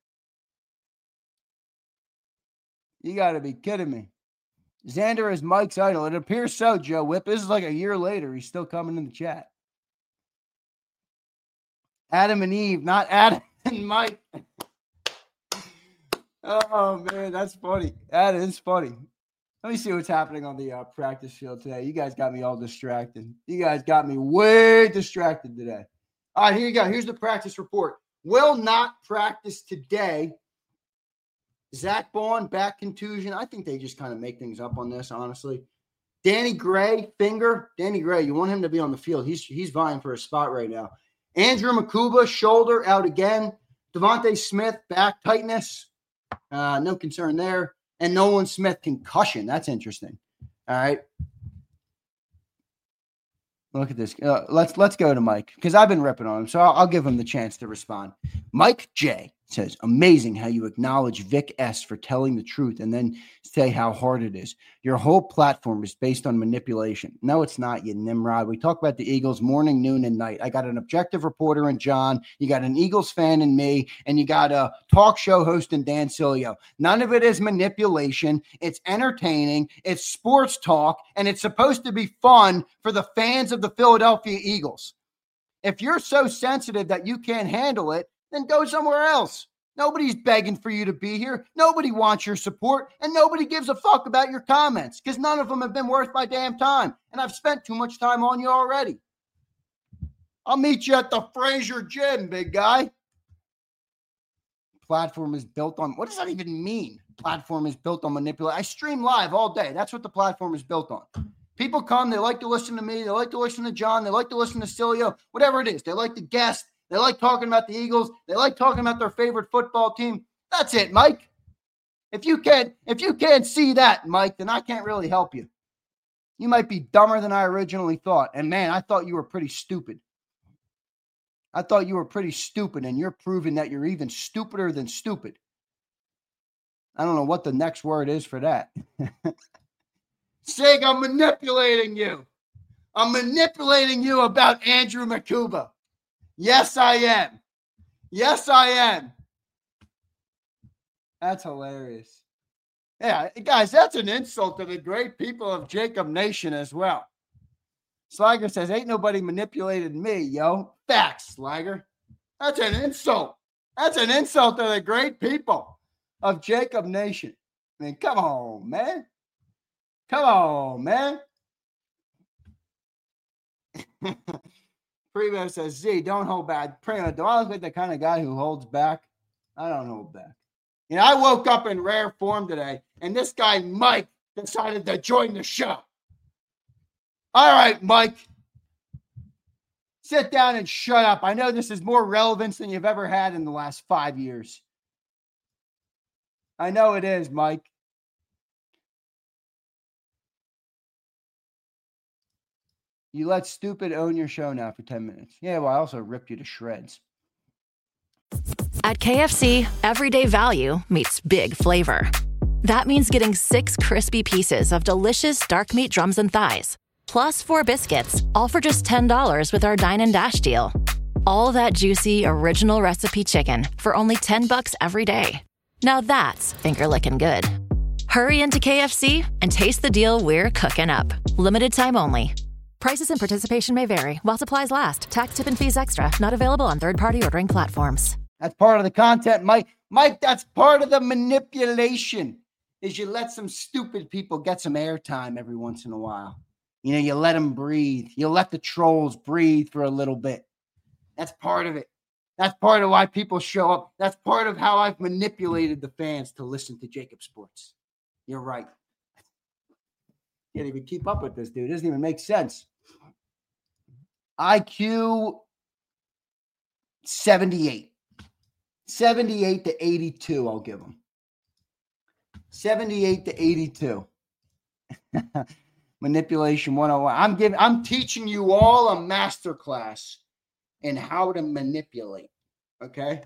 You got to be kidding me. Xander is Mike's idol. It appears so, Joe Whip. This is like a year later. He's still coming in the chat. Adam and Eve, not Adam and Mike. Oh, man, that's funny. That is funny. Let me see what's happening on the uh, practice field today. You guys got me all distracted. You guys got me way distracted today. All right, here you go. Here's the practice report. Will not practice today. Zach Bond, back contusion. I think they just kind of make things up on this, honestly. Danny Gray, finger. Danny Gray, you want him to be on the field. He's he's vying for a spot right now. Andrew Makuba, shoulder out again. Devontae Smith, back tightness. Uh, no concern there. And Nolan Smith, concussion. That's interesting. All right. Look at this. Uh, let's let's go to Mike because I've been ripping on him, so I'll, I'll give him the chance to respond. Mike J says, amazing how you acknowledge Vic S for telling the truth and then say how hard it is. Your whole platform is based on manipulation. No, it's not, you Nimrod. We talk about the Eagles morning, noon, and night. I got an objective reporter in John. You got an Eagles fan in me, and you got a talk show host in Dan Silio. None of it is manipulation. It's entertaining. It's sports talk, and it's supposed to be fun for the fans of the Philadelphia Eagles. If you're so sensitive that you can't handle it, then go somewhere else. Nobody's begging for you to be here. Nobody wants your support, and nobody gives a fuck about your comments because none of them have been worth my damn time, and I've spent too much time on you already. I'll meet you at the Fraser Gym, big guy. Platform is built on, what does that even mean? Platform is built on manipulation. I stream live all day. That's what the platform is built on. People come, they like to listen to me, they like to listen to John, they like to listen to Cilio, whatever it is. They like to guest. They like talking about the Eagles. They like talking about their favorite football team. That's it, Mike. If you can't, if you can't see that, Mike, then I can't really help you. You might be dumber than I originally thought. And man, I thought you were pretty stupid. I thought you were pretty stupid, and you're proving that you're even stupider than stupid. I don't know what the next word is for that. Sig, I'm manipulating you. I'm manipulating you about Andrew Makuba. Yes, I am. Yes, I am. That's hilarious. Yeah, guys, that's an insult to the great people of Jacob Nation as well. Slager says, ain't nobody manipulated me, yo. Facts, Slager. That's an insult. That's an insult to the great people of Jacob Nation. I mean, come on, man. Come on, man. Primo says, Z, don't hold back. Primo, do I look like the kind of guy who holds back? I don't hold back. You know, I woke up in rare form today, and this guy, Mike, decided to join the show. All right, Mike. Sit down and shut up. I know this is more relevance than you've ever had in the last five years. I know it is, Mike. You let stupid own your show now for ten minutes. Yeah, well, I also ripped you to shreds. At K F C, everyday value meets big flavor. That means getting six crispy pieces of delicious dark meat drums and thighs, plus four biscuits, all for just ten dollars with our Dine and Dash deal. All that juicy original recipe chicken for only ten bucks every day. Now that's finger-licking good. Hurry into K F C and taste the deal we're cooking up. Limited time only. Prices and participation may vary while supplies last. Tax, tip, and fees extra. Not available on third-party ordering platforms. That's part of the content, Mike. Mike, that's part of the manipulation, is you let some stupid people get some airtime every once in a while. You know, you let them breathe. You let the trolls breathe for a little bit. That's part of it. That's part of why people show up. That's part of how I've manipulated the fans to listen to Jacob Sports. You're right. Can't even keep up with this dude. It doesn't even make sense. I Q seventy-eight. seventy-eight to eighty-two, I'll give him. seventy-eight to eighty-two. Manipulation one oh one. I'm giving I'm teaching you all a masterclass in how to manipulate. Okay?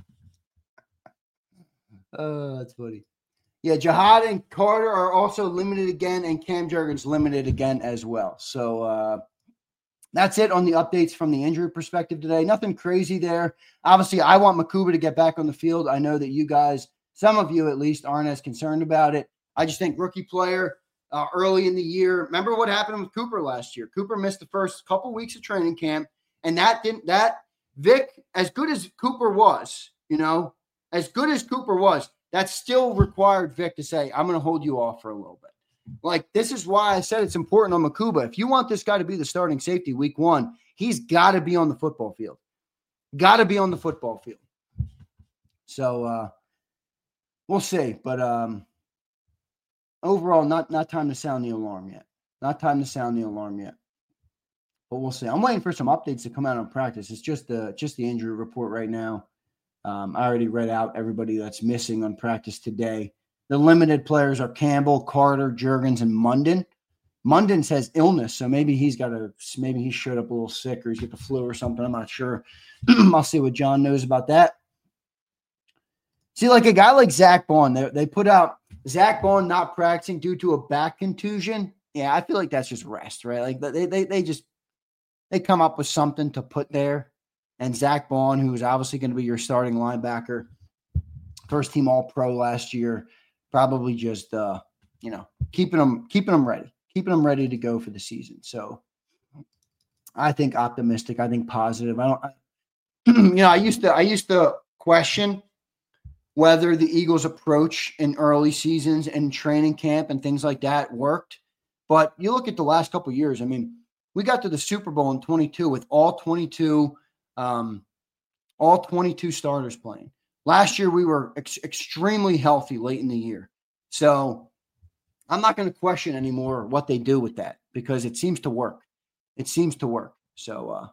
Oh, that's funny. Yeah, Jihad and Carter are also limited again, and Cam Jurgens limited again as well. So uh, that's it on the updates from the injury perspective today. Nothing crazy there. Obviously, I want Mukuba to get back on the field. I know that you guys, some of you at least, aren't as concerned about it. I just think rookie player uh, early in the year. Remember what happened with Cooper last year? Cooper missed the first couple weeks of training camp, and that didn't that Vic, as good as Cooper was, you know, as good as Cooper was, that still required Vic to say, I'm going to hold you off for a little bit. Like, this is why I said it's important on Mukuba. If you want this guy to be the starting safety week one, he's got to be on the football field. Got to be on the football field. So uh, we'll see. But um, overall, not, not time to sound the alarm yet. Not time to sound the alarm yet. But we'll see. I'm waiting for some updates to come out on practice. It's just the, just the injury report right now. Um, I already read out everybody that's missing on practice today. The limited players are Campbell, Carter, Jurgens, and Munden. Munden says illness, so maybe he's got a maybe he showed up a little sick or he's got the flu or something. I'm not sure. I'll see what John knows about that. See, like a guy like Zach Bond, they, they put out Zach Bond not practicing due to a back contusion. Yeah, I feel like that's just rest, right? Like they they they just they come up with something to put there. And Zach Bond, who is obviously going to be your starting linebacker, first team All Pro last year, probably just uh, you know keeping them keeping them ready, keeping them ready to go for the season. So I think optimistic. I think positive. I don't. I, you know, I used to I used to question whether the Eagles' approach in early seasons and training camp and things like that worked. But you look at the last couple of years. I mean, we got to the Super Bowl in twenty-two with all twenty-two. Um, all twenty-two starters playing. Last year, we were ex- extremely healthy late in the year. So I'm not going to question anymore what they do with that because it seems to work. It seems to work. So uh,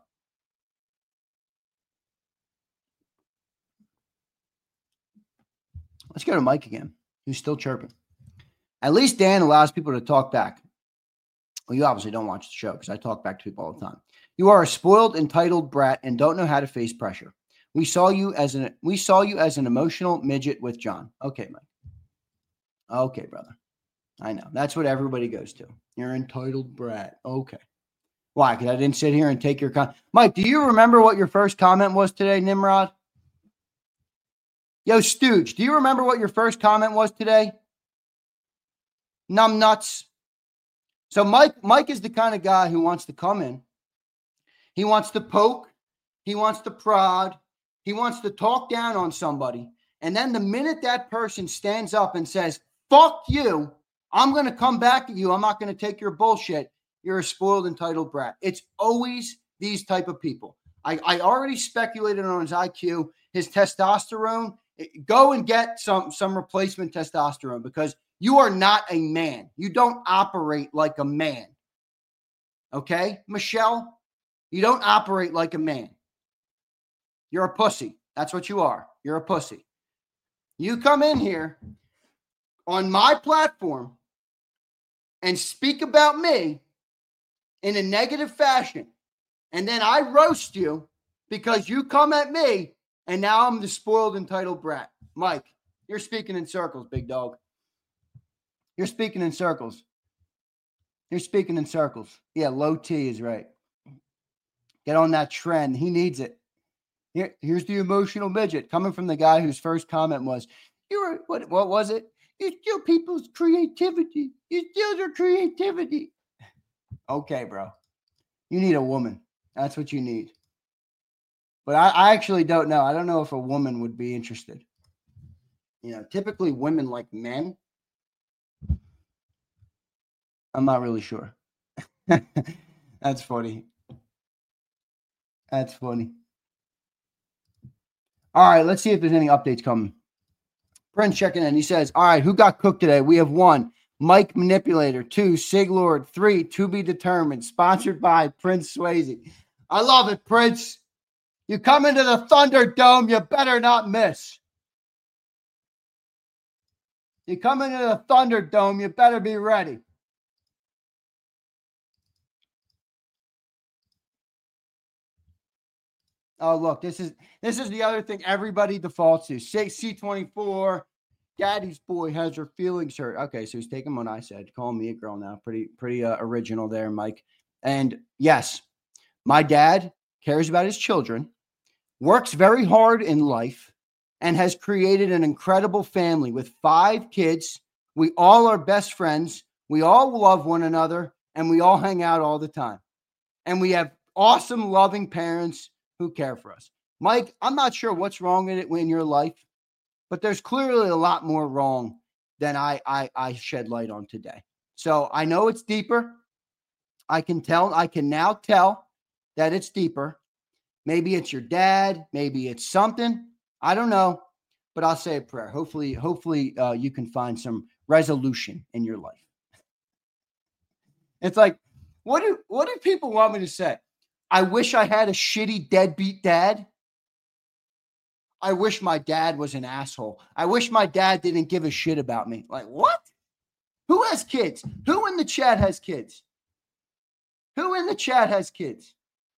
let's go to Mike again, who's still chirping. At least Dan allows people to talk back. Well, you obviously don't watch the show because I talk back to people all the time. You are a spoiled, entitled brat and don't know how to face pressure. We saw you as an we saw you as an emotional midget with John. Okay, Mike. Okay, brother. I know. That's what everybody goes to. You're an entitled brat. Okay. Why? Because I didn't sit here and take your comment. Mike, do you remember what your first comment was today, Nimrod? Yo, Stooge, do you remember what your first comment was today? Numb nuts. So Mike, Mike is the kind of guy who wants to come in. He wants to poke. He wants to prod. He wants to talk down on somebody. And then the minute that person stands up and says, fuck you, I'm going to come back at you. I'm not going to take your bullshit. You're a spoiled, entitled brat. It's always these type of people. I, I already speculated on his I Q, his testosterone. Go and get some, some replacement testosterone because you are not a man. You don't operate like a man. Okay, Michelle? You don't operate like a man. You're a pussy. That's what you are. You're a pussy. You come in here on my platform and speak about me in a negative fashion, and then I roast you because you come at me, and now I'm the spoiled, entitled brat. Mike, you're speaking in circles, big dog. You're speaking in circles. You're speaking in circles. Yeah, low T is right. Get on that trend. He needs it. Here, here's the emotional midget coming from the guy whose first comment was, "You're what? What was it? You steal people's creativity. You steal their creativity." Okay, bro. You need a woman. That's what you need. But I, I actually don't know. I don't know if a woman would be interested. You know, typically women like men. I'm not really sure. That's funny. That's funny. All right, let's see if there's any updates coming. Prince checking in. He says, all right, who got cooked today? We have one, Mike Manipulator. Two, Sig Lord. Three, To Be Determined. Sponsored by Prince Swayze. I love it, Prince. You come into the Thunderdome, you better not miss. You come into the Thunderdome, you better be ready. Oh, look, this is this is the other thing everybody defaults to. C twenty-four, Daddy's boy has her feelings hurt. Okay, so he's taking what I said, calling me a girl now. Pretty, pretty uh, original there, Mike. And yes, my dad cares about his children, works very hard in life, and has created an incredible family with five kids. We all are best friends. We all love one another, and we all hang out all the time. And we have awesome, loving parents who care for us. Mike, I'm not sure what's wrong in it in your life, but there's clearly a lot more wrong than I, I, I shed light on today. So I know it's deeper. I can tell, I can now tell that it's deeper. Maybe it's your dad. Maybe it's something. I don't know, but I'll say a prayer. Hopefully, hopefully uh, you can find some resolution in your life. It's like, what do, what do people want me to say? I wish I had a shitty deadbeat dad. I wish my dad was an asshole. I wish my dad didn't give a shit about me. Like, what? Who has kids? Who in the chat has kids? Who in the chat has kids?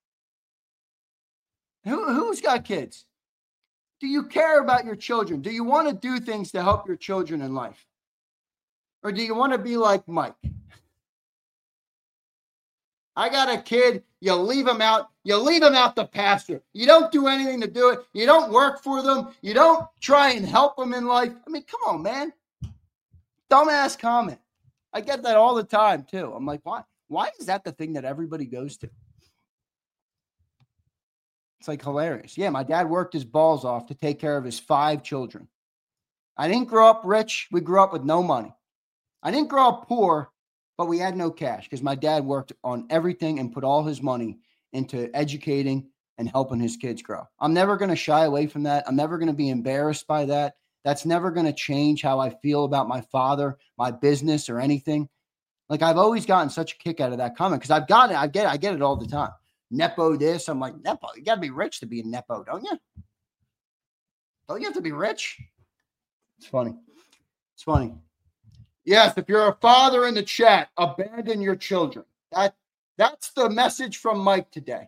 Who, who's got kids? Do you care about your children? Do you want to do things to help your children in life? Or do you want to be like Mike? I got a kid. You leave him out. You leave him out the pasture. You don't do anything to do it. You don't work for them. You don't try and help them in life. I mean, come on, man. Dumbass comment. I get that all the time, too. I'm like, why? Why is that the thing that everybody goes to? It's like hilarious. Yeah, my dad worked his balls off to take care of his five children. I didn't grow up rich. We grew up with no money. I didn't grow up poor, but we had no cash because my dad worked on everything and put all his money into educating and helping his kids grow. I'm never going to shy away from that. I'm never going to be embarrassed by that. That's never going to change how I feel about my father, my business, or anything. Like, I've always gotten such a kick out of that comment because I've got it. I get it. I get it all the time. Nepo this. I'm like, Nepo, you got to be rich to be a Nepo, don't you? Don't you have to be rich? It's funny. It's funny. Yes, if you're a father in the chat, abandon your children. That That's the message from Mike today.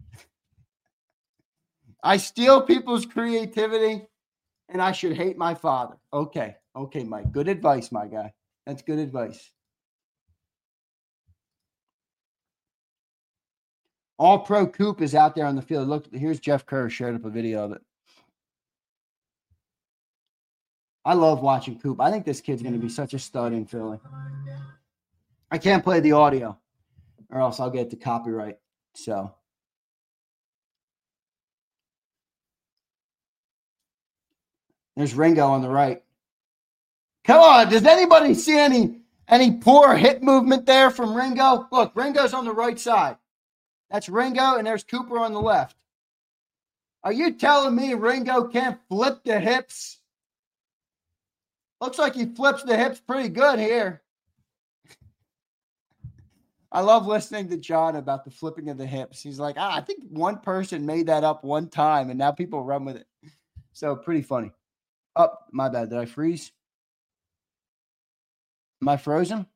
I steal people's creativity, and I should hate my father. Okay. Okay, Mike. Good advice, my guy. That's good advice. All-Pro Coop is out there on the field. Look, here's Jeff Kerr shared up a video of it. I love watching Coop. I think this kid's going to be such a stud in Philly. I can't play the audio, or else I'll get the copyright. So, there's Ringo on the right. Come on, does anybody see any any poor hip movement there from Ringo? Look, Ringo's on the right side. That's Ringo, and there's Cooper on the left. Are you telling me Ringo can't flip the hips? Looks like he flips the hips pretty good here. I love listening to John about the flipping of the hips. He's like, ah, I think one person made that up one time, and now people run with it. So pretty funny. Oh, my bad. Did I freeze? Am I frozen?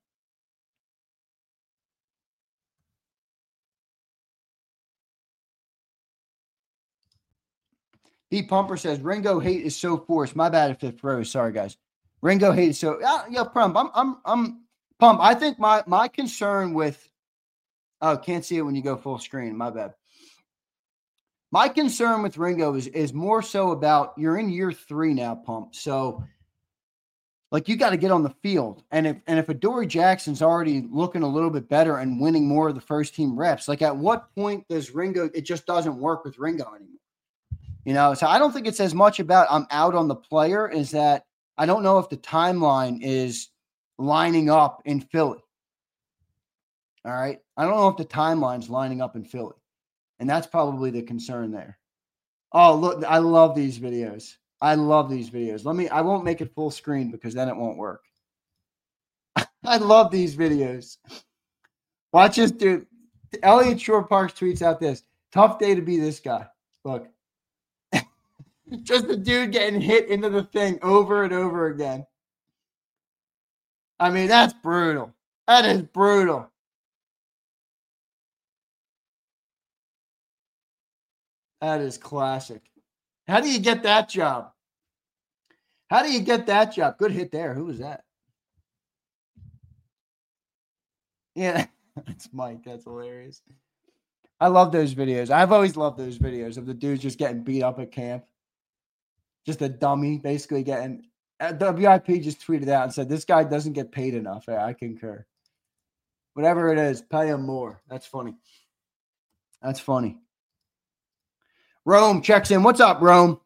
B Pumper says Ringo hate is so forced. My bad if it froze. Sorry, guys. Ringo hate is so. Uh, yeah, Pump. I'm. I'm. I'm. Pump. I think my my concern with. Oh, can't see it when you go full screen. My bad. My concern with Ringo is, is more so about you're in year three now, Pump. So, like, you got to get on the field. And if and if Adoree Jackson's already looking a little bit better and winning more of the first team reps, like, at what point does Ringo, it just doesn't work with Ringo anymore? You know, so I don't think it's as much about I'm out on the player is that I don't know if the timeline is lining up in Philly. All right. I don't know if the timeline's lining up in Philly. And that's probably the concern there. Oh, look, I love these videos. I love these videos. Let me, I won't make it full screen because then it won't work. I love these videos. Watch this dude. Elliot Shore Parks tweets out this. Tough day to be this guy. Look. Just the dude getting hit into the thing over and over again. I mean, that's brutal. That is brutal. That is classic. How do you get that job? How do you get that job? Good hit there. Who was that? Yeah, that's Mike. That's hilarious. I love those videos. I've always loved those videos of the dudes just getting beat up at camp. Just a dummy, basically getting. W I P just tweeted out and said, this guy doesn't get paid enough. Yeah, I concur. Whatever it is, pay him more. That's funny. That's funny. Rome checks in. What's up, Rome?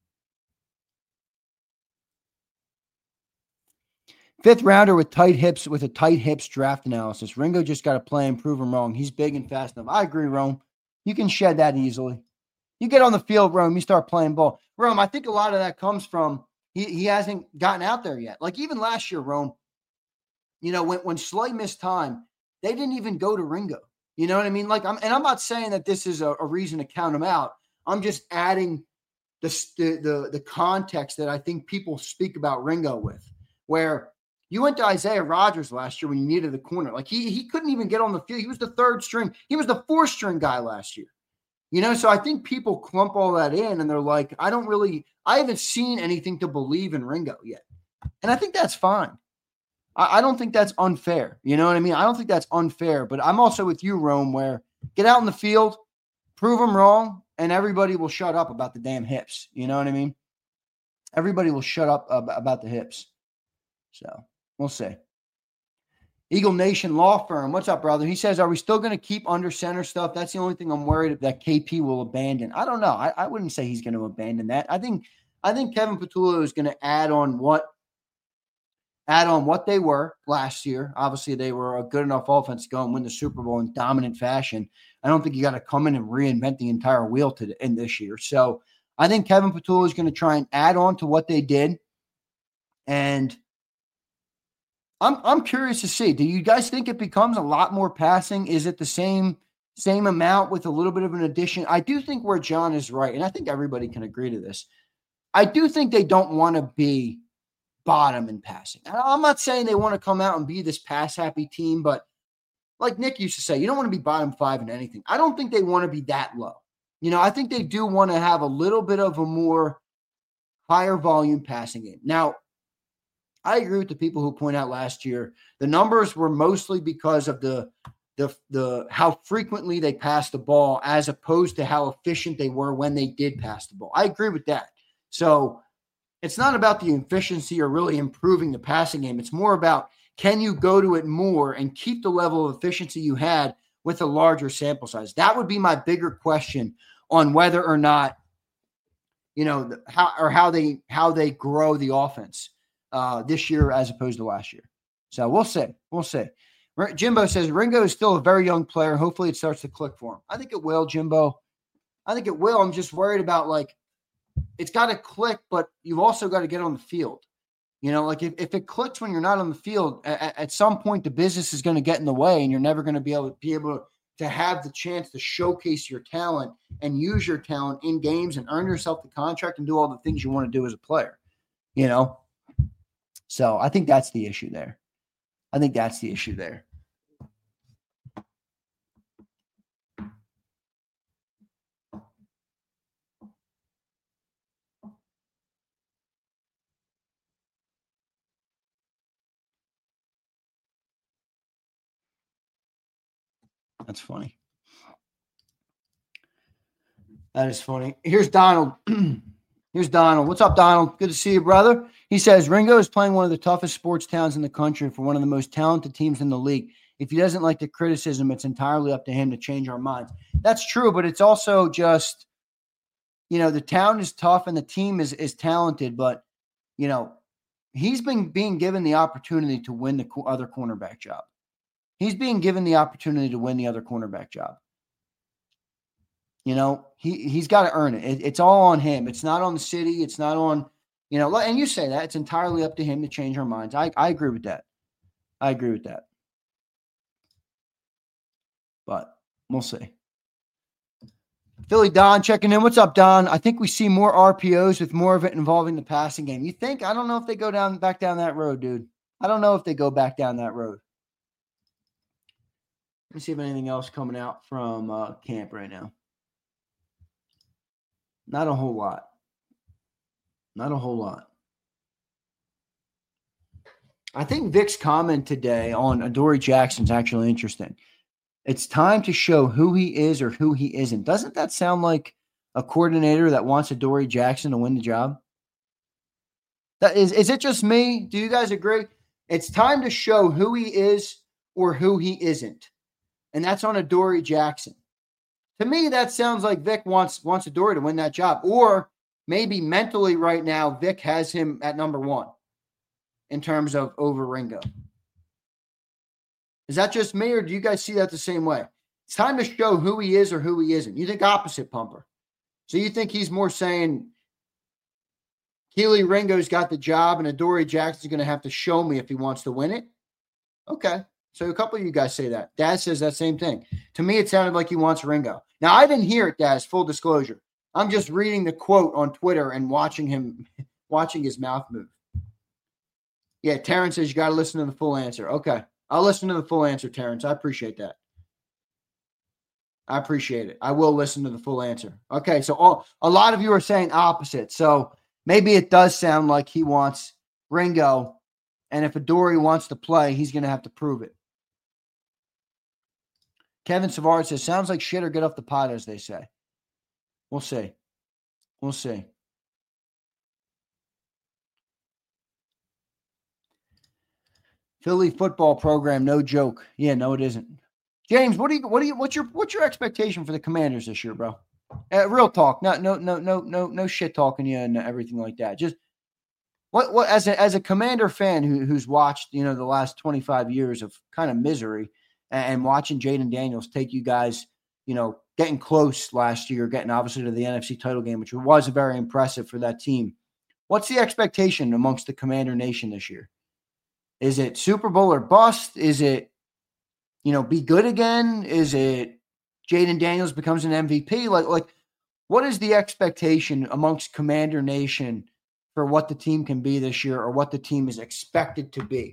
Fifth rounder with tight hips, with a tight hips draft analysis. Ringo just got to play and prove him wrong. He's big and fast enough. I agree, Rome. You can shed that easily. You get on the field, Rome, you start playing ball. Rome, I think a lot of that comes from he, he hasn't gotten out there yet. Like even last year, Rome, you know, when, when Slay missed time, they didn't even go to Ringo. You know what I mean? Like, I'm, and I'm not saying that this is a, a reason to count him out. I'm just adding the, the, the, the context that I think people speak about Ringo with, where you went to Isaiah Rodgers last year when you needed the corner. Like he, he couldn't even get on the field. He was the third string. He was the fourth string guy last year. You know, so I think people clump all that in and they're like, I don't really, I haven't seen anything to believe in Ringo yet. And I think that's fine. I, I don't think that's unfair. You know what I mean? I don't think that's unfair, but I'm also with you, Rome, where get out in the field, prove them wrong, and everybody will shut up about the damn hips. You know what I mean? Everybody will shut up ab- about the hips. So we'll see. Eagle Nation Law Firm. What's up, brother? He says, are we still going to keep under center stuff? That's the only thing I'm worried that K P will abandon. I don't know. I, I wouldn't say he's going to abandon that. I think I think Kevin Patullo is going to add on what add on what they were last year. Obviously, they were a good enough offense to go and win the Super Bowl in dominant fashion. I don't think you got to come in and reinvent the entire wheel to the, in this year. So I think Kevin Patullo is going to try and add on to what they did. And I'm I'm curious to see. Do you guys think it becomes a lot more passing? Is it the same same amount with a little bit of an addition? I do think where John is right, and I think everybody can agree to this. I do think they don't want to be bottom in passing. I'm not saying they want to come out and be this pass-happy team, but like Nick used to say, you don't want to be bottom five in anything. I don't think they want to be that low. You know, I think they do want to have a little bit of a more higher volume passing game. Now, I agree with the people who point out last year the numbers were mostly because of the the the how frequently they passed the ball as opposed to how efficient they were when they did pass the ball. I agree with that. So it's not about the efficiency or really improving the passing game. It's more about can you go to it more and keep the level of efficiency you had with a larger sample size? That would be my bigger question on whether or not, you know, how or how they how they grow the offense uh, this year as opposed to last year. So we'll see. We'll see. Jimbo says Ringo is still a very young player. Hopefully it starts to click for him. I think it will, Jimbo. I think it will. I'm just worried about, like, it's got to click, but you've also got to get on the field. You know, like if, if it clicks when you're not on the field, at, at some point the business is going to get in the way and you're never going to be able to be able to have the chance to showcase your talent and use your talent in games and earn yourself the contract and do all the things you want to do as a player, you know? So I think that's the issue there. I think that's the issue there. That's funny. That is funny. Here's Donald. Here's Donald. What's up, Donald? Good to see you, brother. He says, Ringo is playing one of the toughest sports towns in the country for one of the most talented teams in the league. If he doesn't like the criticism, it's entirely up to him to change our minds. That's true, but it's also just, you know, the town is tough and the team is is talented, but, you know, he's been being given the opportunity to win the co- other cornerback job. He's being given the opportunity to win the other cornerback job. You know, he, he's got to earn it. it. It's all on him. It's not on the city. It's not on, you know, and you say that. It's entirely up to him to change our minds. I, I agree with that. I agree with that. But we'll see. Philly Don checking in. What's up, Don? I think we see more R P Os with more of it involving the passing game. You think? I don't know if they go down back down that road, dude. I don't know if they go back down that road. Let me see if anything else coming out from uh, camp right now. Not a whole lot. Not a whole lot. I think Vic's comment today on Adoree Jackson's actually interesting. It's time to show who he is or who he isn't. Doesn't that sound like a coordinator that wants Adoree Jackson to win the job? That is, is it just me? Do you guys agree? It's time to show who he is or who he isn't. And that's on Adoree Jackson. To me, that sounds like Vic wants, wants Adoree to win that job. Or maybe mentally right now, Vic has him at number one in terms of over Ringo. Is that just me, or do you guys see that the same way? It's time to show who he is or who he isn't. You think opposite, Pumper. So you think he's more saying Keely Ringo's got the job and Adoree Jackson's going to have to show me if he wants to win it? Okay. So a couple of you guys say that. Daz says that same thing. To me, it sounded like he wants Ringo. Now, I didn't hear it, Daz, full disclosure. I'm just reading the quote on Twitter and watching him, watching his mouth move. Yeah, Terrence says you got to listen to the full answer. Okay. I'll listen to the full answer, Terrence. I appreciate that. I appreciate it. I will listen to the full answer. Okay, so all, a lot of you are saying opposite. So maybe it does sound like he wants Ringo, and if Adoree wants to play, he's going to have to prove it. Kevin Savard says, sounds like shit or get off the pot, as they say. We'll see. We'll see. Philly football program, no joke. Yeah, no, it isn't. James, what do you, what do you, what's your, what's your expectation for the Commanders this year, bro? Uh, real talk, not, no, no, no, no, no shit talking you and everything like that. Just what, what, as a, as a Commander fan who, who's watched, you know, the last twenty-five years of kind of misery and, and watching Jaden Daniels take you guys, you know, getting close last year, getting obviously to the N F C title game, which was very impressive for that team. What's the expectation amongst the Commander Nation this year? Is it Super Bowl or bust? Is it, you know, be good again? Is it Jaden Daniels becomes an M V P? Like, like, what is the expectation amongst Commander Nation for what the team can be this year or what the team is expected to be?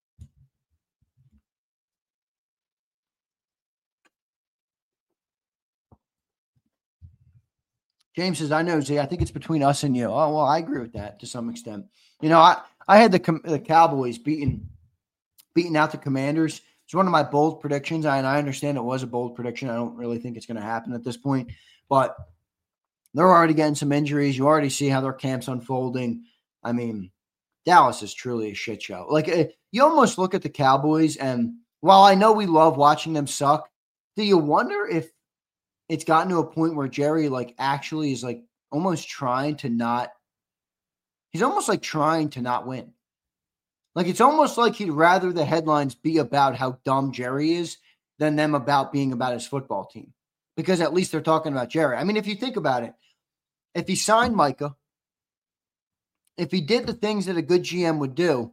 James says, I know, Z. I think it's between us and you. Oh, well, I agree with that to some extent. You know, I, I had the the Cowboys beating, beating out the Commanders. It's one of my bold predictions, and I understand it was a bold prediction. I don't really think it's going to happen at this point. But they're already getting some injuries. You already see how their camp's unfolding. I mean, Dallas is truly a shit show. Like, you almost look at the Cowboys, and while I know we love watching them suck, do you wonder if it's gotten to a point where Jerry, like, actually is, like, almost trying to not – he's almost, like, trying to not win. Like, it's almost like he'd rather the headlines be about how dumb Jerry is than them about being about his football team. Because at least they're talking about Jerry. I mean, if you think about it, if he signed Micah, if he did the things that a good G M would do,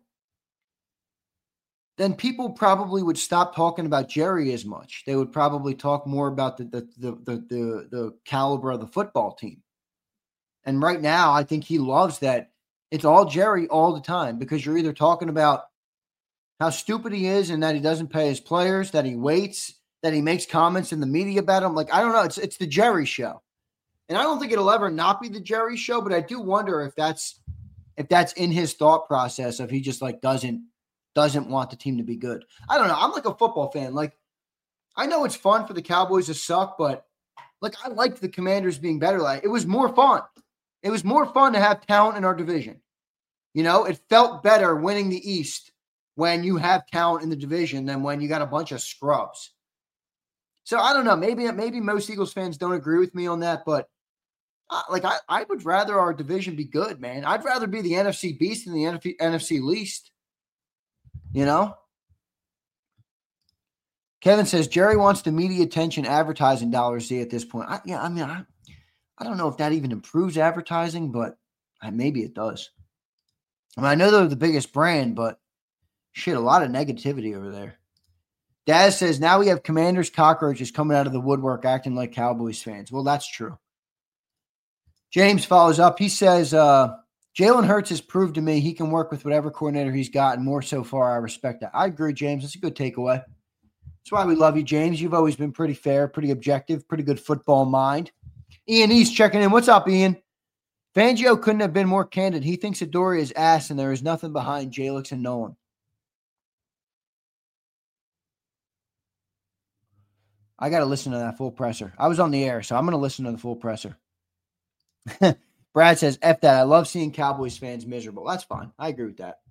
then people probably would stop talking about Jerry as much. They would probably talk more about the the the the, the, the caliber of the football team. And right now, I think he loves that it's all Jerry all the time, because you're either talking about how stupid he is and that he doesn't pay his players, that he waits, that he makes comments in the media about him. Like, I don't know. It's it's the Jerry show. And I don't think it'll ever not be the Jerry show, but I do wonder if that's if that's in his thought process, if he just like doesn't doesn't want the team to be good. I don't know. I'm like a football fan. Like, I know it's fun for the Cowboys to suck, but Like, I liked the Commanders being better. Like, it was more fun. It was more fun to have talent in our division. You know, it felt better winning the East when you have talent in the division than when you got a bunch of scrubs. So I don't know. Maybe maybe most Eagles fans don't agree with me on that, but uh, like I, I would rather our division be good, man. I'd rather be the N F C beast than the N F C least. You know? Kevin says Jerry wants the media attention advertising dollars Z at this point. I, yeah, I mean, I, I don't know if that even improves advertising, but maybe it does. I mean, I know they're the biggest brand, but shit, a lot of negativity over there. Daz says, now we have Commanders cockroaches coming out of the woodwork acting like Cowboys fans. Well, that's true. James follows up. He says, uh, Jalen Hurts has proved to me he can work with whatever coordinator he's got, and more so far, I respect that. I agree, James. That's a good takeaway. That's why we love you, James. You've always been pretty fair, pretty objective, pretty good football mind. Ian East checking in. What's up, Ian? Fangio couldn't have been more candid. He thinks Adoree is ass, and there is nothing behind Jalix and Nolan. I got to listen to that full presser. I was on the air, so I'm going to listen to the full presser. Brad says, F that. I love seeing Cowboys fans miserable. That's fine. I agree with that.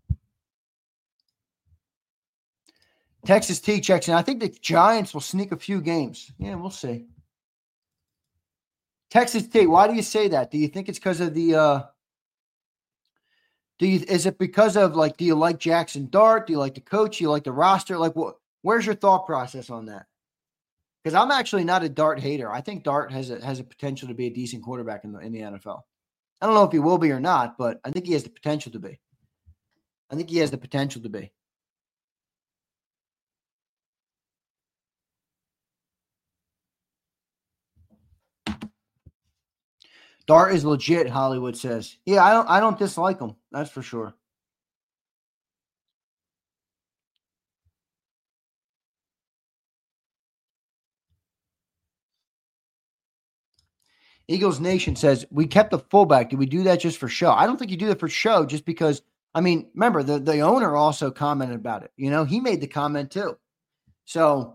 Texas T checks in. I think the Giants will sneak a few games. Yeah, we'll see. Texas T, why do you say that? Do you think it's because of the uh, do you is it because of like do you like Jackson Dart? Do you like the coach? Do you like the roster? Like what where's your thought process on that? Because I'm actually not a Dart hater. I think Dart has a has a potential to be a decent quarterback in the in the N F L. I don't know if he will be or not, but I think he has the potential to be. I think he has the potential to be. Dart is legit, Hollywood says. Yeah, I don't I don't dislike him. That's for sure. Eagles Nation says, we kept the fullback. Did we do that just for show? I don't think you do that for show just because, I mean, remember, the, the owner also commented about it. You know, he made the comment too. So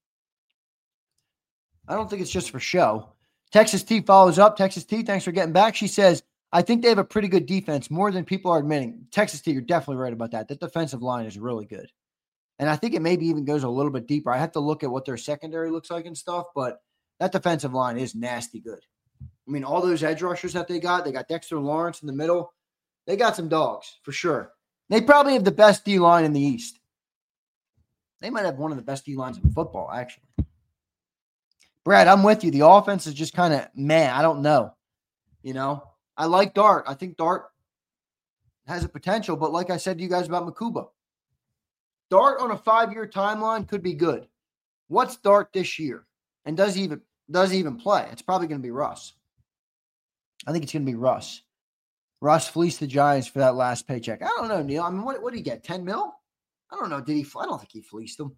I don't think it's just for show. Texas T follows up. Texas T, thanks for getting back. She says, I think they have a pretty good defense, more than people are admitting. Texas T, you're definitely right about that. That defensive line is really good. And I think it maybe even goes a little bit deeper. I have to look at what their secondary looks like and stuff, but that defensive line is nasty good. I mean, all those edge rushers that they got, they got Dexter Lawrence in the middle. They got some dogs for sure. They probably have the best D-line in the East. They might have one of the best D-lines in football, actually. Brad, I'm with you. The offense is just kind of meh. I don't know. You know, I like Dart. I think Dart has a potential, but like I said to you guys about Makuba, Dart on a five-year timeline could be good. What's Dart this year? And does he even does he even play? It's probably going to be Russ. I think it's going to be Russ. Russ fleeced the Giants for that last paycheck. I don't know, Neil. I mean, what, what did he get? ten mil? I don't know. Did he? I don't think he fleeced them.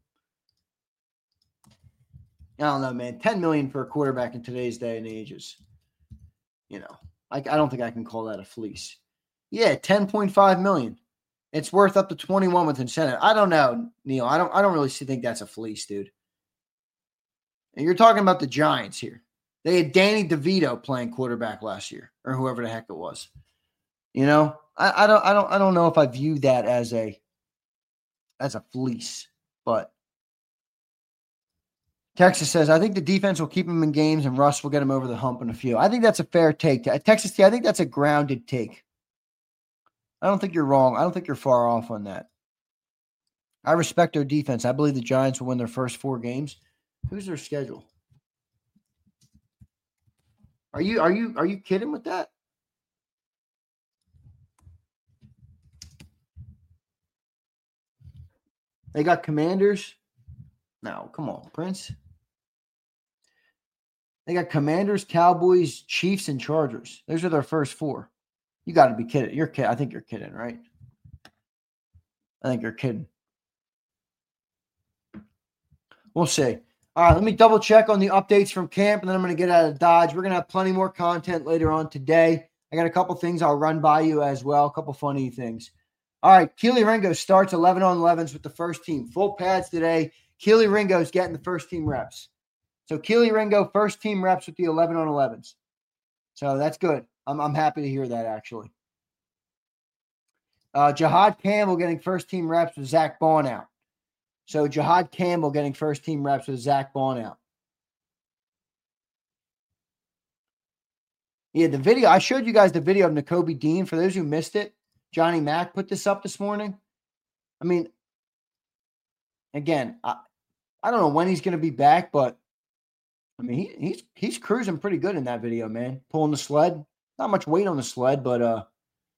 I don't know, man. ten million for a quarterback in today's day and ages. You know, I, I don't think I can call that a fleece. Yeah, ten point five million. It's worth up to twenty-one with incentive. I don't know, Neil. I don't. I don't really think that's a fleece, dude. And you're talking about the Giants here. They had Danny DeVito playing quarterback last year, or whoever the heck it was. You know, I, I don't, I don't, I don't know if I view that as a, as a fleece. But Texas says, I think the defense will keep him in games, and Russ will get him over the hump in a few. I think that's a fair take. Texas T, I think that's a grounded take. I don't think you're wrong. I don't think you're far off on that. I respect their defense. I believe the Giants will win their first four games. Who's their schedule? Are you are you are you kidding with that? They got Commanders. No, come on, Prince. They got Commanders, Cowboys, Chiefs, and Chargers. Those are their first four. You got to be kidding. You're kidding. I think you're kidding, right? I think you're kidding. We'll see. All right, let me double check on the updates from camp, and then I'm going to get out of Dodge. We're going to have plenty more content later on today. I got a couple things I'll run by you as well, a couple funny things. All right, Keely Ringo starts eleven on elevens with the first team. Full pads today. Keely Ringo's getting the first team reps. So Keely Ringo, first team reps with the eleven on elevens. So that's good. I'm, I'm happy to hear that, actually. Uh, Jihad Campbell getting first team reps with Zach Baun out. So Jihad Campbell getting first team reps with Zach Baun out. Yeah, the video, I showed you guys the video of Nakobe Dean. For those who missed it, Johnny Mack put this up this morning. I mean, again, I, I don't know when he's going to be back, but I mean, he, he's he's cruising pretty good in that video, man. Pulling the sled. Not much weight on the sled, but uh,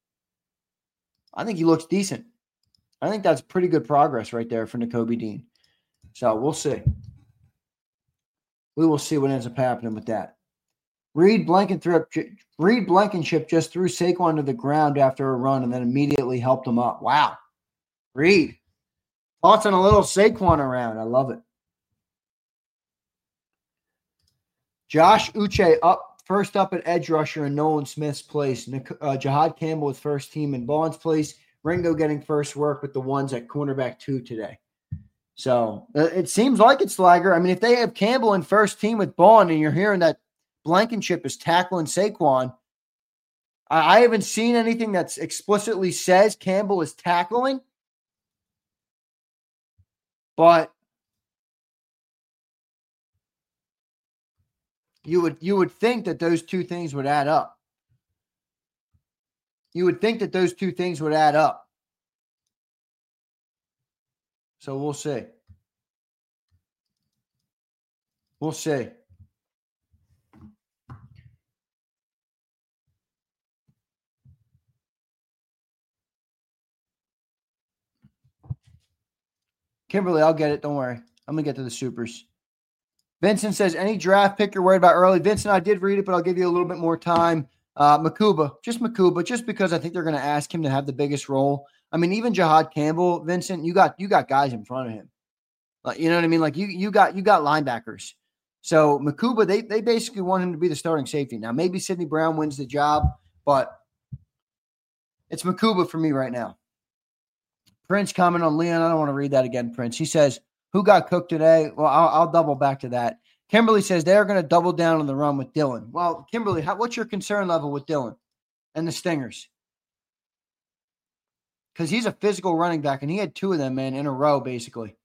I think he looks decent. I think that's pretty good progress right there for Nakobe Dean. So we'll see. We will see what ends up happening with that. Reed Blankenship, Reed Blankenship just threw Saquon to the ground after a run and then immediately helped him up. Wow. Reed. Thoughts on a little Saquon around. I love it. Josh Uche up first up at edge rusher in Nolan Smith's place. Uh, Jihad Campbell with first team in Baun's place. Ringo getting first work with the ones at cornerback two today. So uh, it seems like it's Slager. I mean, if they have Campbell in first team with Baun and you're hearing that Blankenship is tackling Saquon, I, I haven't seen anything that explicitly says Campbell is tackling. But you would you would think that those two things would add up. You would think that those two things would add up. So we'll see. We'll see. Kimberly, I'll get it. Don't worry. I'm going to get to the supers. Vincent says, any draft pick you're worried about early? Vincent, I did read it, but I'll give you a little bit more time. Uh, Makuba, just Makuba, just because I think they're going to ask him to have the biggest role. I mean, even Jihad Campbell, Vincent, you got you got guys in front of him. Like, you know what I mean? Like you you got you got linebackers. So Makuba, they they basically want him to be the starting safety. Now, maybe Sidney Brown wins the job, but it's Makuba for me right now. Prince comment on Leon. I don't want to read that again, Prince. He says, who got cooked today? Well, I'll, I'll double back to that. Kimberly says they're going to double down on the run with Dylan. Well, Kimberly, how, what's your concern level with Dylan and the Stingers? Because he's a physical running back, and he had two of them, man, in a row, basically.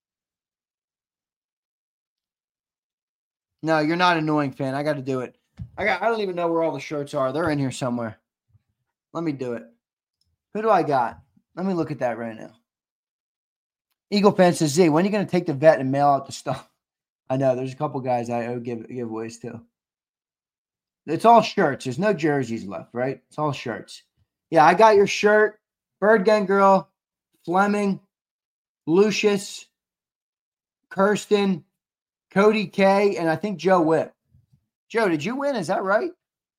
No, you're not an annoying fan. I got to do it. I got. I don't even know where all the shirts are. They're in here somewhere. Let me do it. Who do I got? Let me look at that right now. Eagle fan says, Z, when are you going to take the vet and mail out the stuff? I know. There's a couple guys I owe give giveaways to. It's all shirts. There's no jerseys left, right? It's all shirts. Yeah, I got your shirt. Bird Gang Girl, Fleming, Lucius, Kirsten, Cody K, and I think Joe Whip. Joe, did you win? Is that right?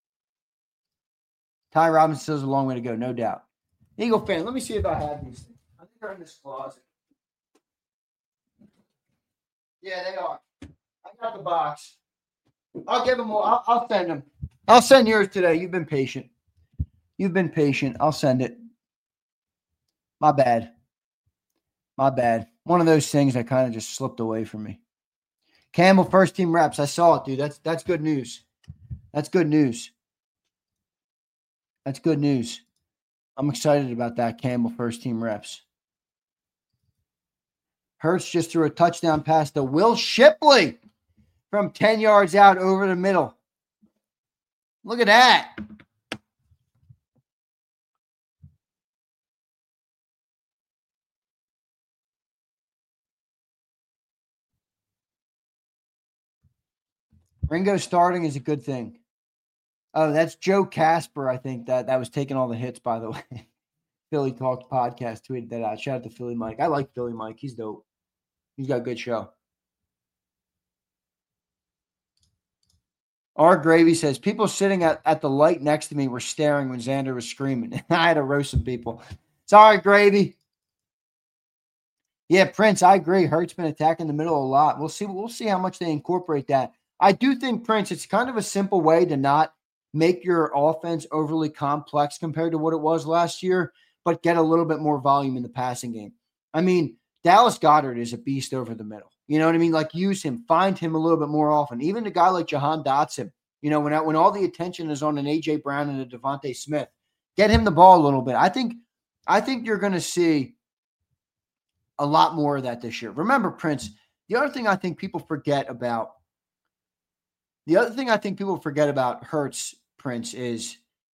Ty Robinson still has a long way to go, no doubt. Eagle fan, let me see if I have these things. I think they're in this closet. Yeah, they are. I got the box. I'll give them all. I'll, I'll send them. I'll send yours today. You've been patient. You've been patient. I'll send it. My bad. My bad. One of those things that kind of just slipped away from me. Campbell first team reps. I saw it, dude. That's that's good news. That's good news. That's good news. I'm excited about that, Campbell first team reps. Hurts just threw a touchdown pass to Will Shipley from ten yards out over the middle. Look at that. Ringo starting is a good thing. Oh, that's Joe Casper, I think, that, that was taking all the hits, by the way. Philly Talk podcast tweeted that out. Shout out to Philly Mike. I like Philly Mike. He's dope. He's got a good show. R. Gravy says, people sitting at, at the light next to me were staring when Xander was screaming. I had to roast some people. Sorry, Gravy. Yeah, Prince, I agree. Hurt's been attacking the middle a lot. We'll see. We'll see how much they incorporate that. I do think, Prince, it's kind of a simple way to not make your offense overly complex compared to what it was last year, but get a little bit more volume in the passing game. I mean, Dallas Goedert is a beast over the middle. You know what I mean? Like, use him, find him a little bit more often. Even a guy like Jahan Dotson, you know, when when all the attention is on an A J Brown and a Devontae Smith, get him the ball a little bit. I think, I think you're going to see a lot more of that this year. Remember, Prince, the other thing I think people forget about, the other thing I think people forget about Hurts, Prince, is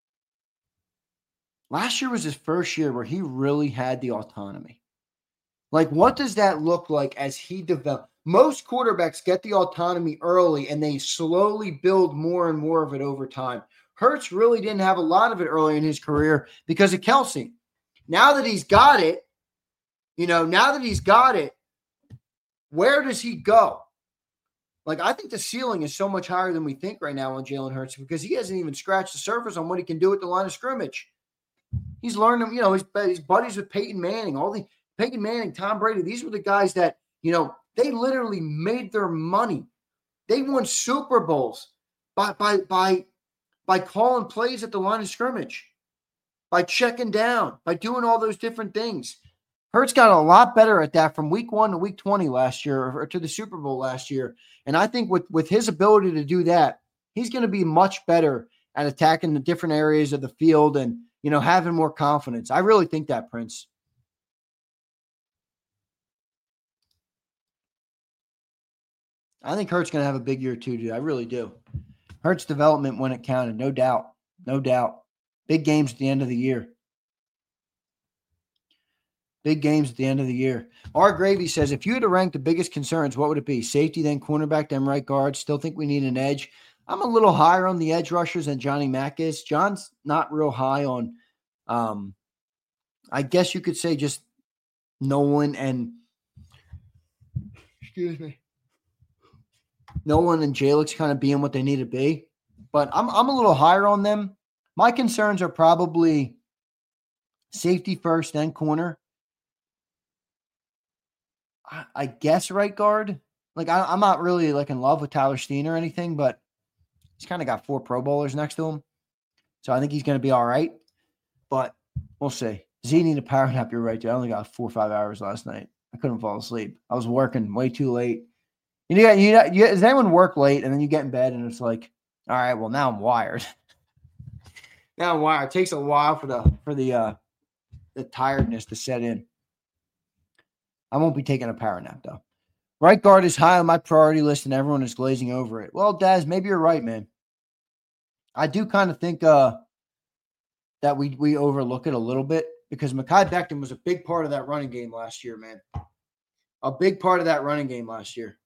last year was his first year where he really had the autonomy. Like, what does that look like as he develops? Most quarterbacks get the autonomy early and they slowly build more and more of it over time. Hurts really didn't have a lot of it early in his career because of Kelsey. Now that he's got it, you know, now that he's got it, where does he go? Like, I think the ceiling is so much higher than we think right now on Jalen Hurts because he hasn't even scratched the surface on what he can do at the line of scrimmage. He's learned, you know, his, his buddies with Peyton Manning, all the Peyton Manning, Tom Brady. These were the guys that, you know, they literally made their money. They won Super Bowls by by by by calling plays at the line of scrimmage, by checking down, by doing all those different things. Hurts got a lot better at that from week one to week twenty last year, or to the Super Bowl last year. And I think with, with his ability to do that, he's going to be much better at attacking the different areas of the field and, you know, having more confidence. I really think that, Prince. I think Hurts going to have a big year too, dude. I really do. Hurts development when it counted, no doubt. No doubt. Big games at the end of the year. Big games at the end of the year. R. Gravy says, if you had to rank the biggest concerns, what would it be? Safety, then cornerback, then right guard. Still think we need an edge. I'm a little higher on the edge rushers than Johnny Mack is. John's not real high on, um, I guess you could say, just Nolan and, excuse me, Nolan and Jalix kind of being what they need to be. But I'm I'm a little higher on them. My concerns are probably safety first, then corner. I, I guess right guard. Like, I, I'm not really like in love with Tyler Steen or anything, but he's kind of got four Pro Bowlers next to him. So I think he's going to be all right. But we'll see. Z need a power nap, you're right, dude. I only got four or five hours last night. I couldn't fall asleep. I was working way too late. You know, you know, you, does anyone work late and then you get in bed and it's like, all right, well, now I'm wired. now I'm wired. It takes a while for the for the uh, the tiredness to set in. I won't be taking a power nap though. Right guard is high on my priority list and everyone is glazing over it. Well, Daz, maybe you're right, man. I do kind of think uh, that we we overlook it a little bit because Mekhi Becton was a big part of that running game last year, man. A big part of that running game last year.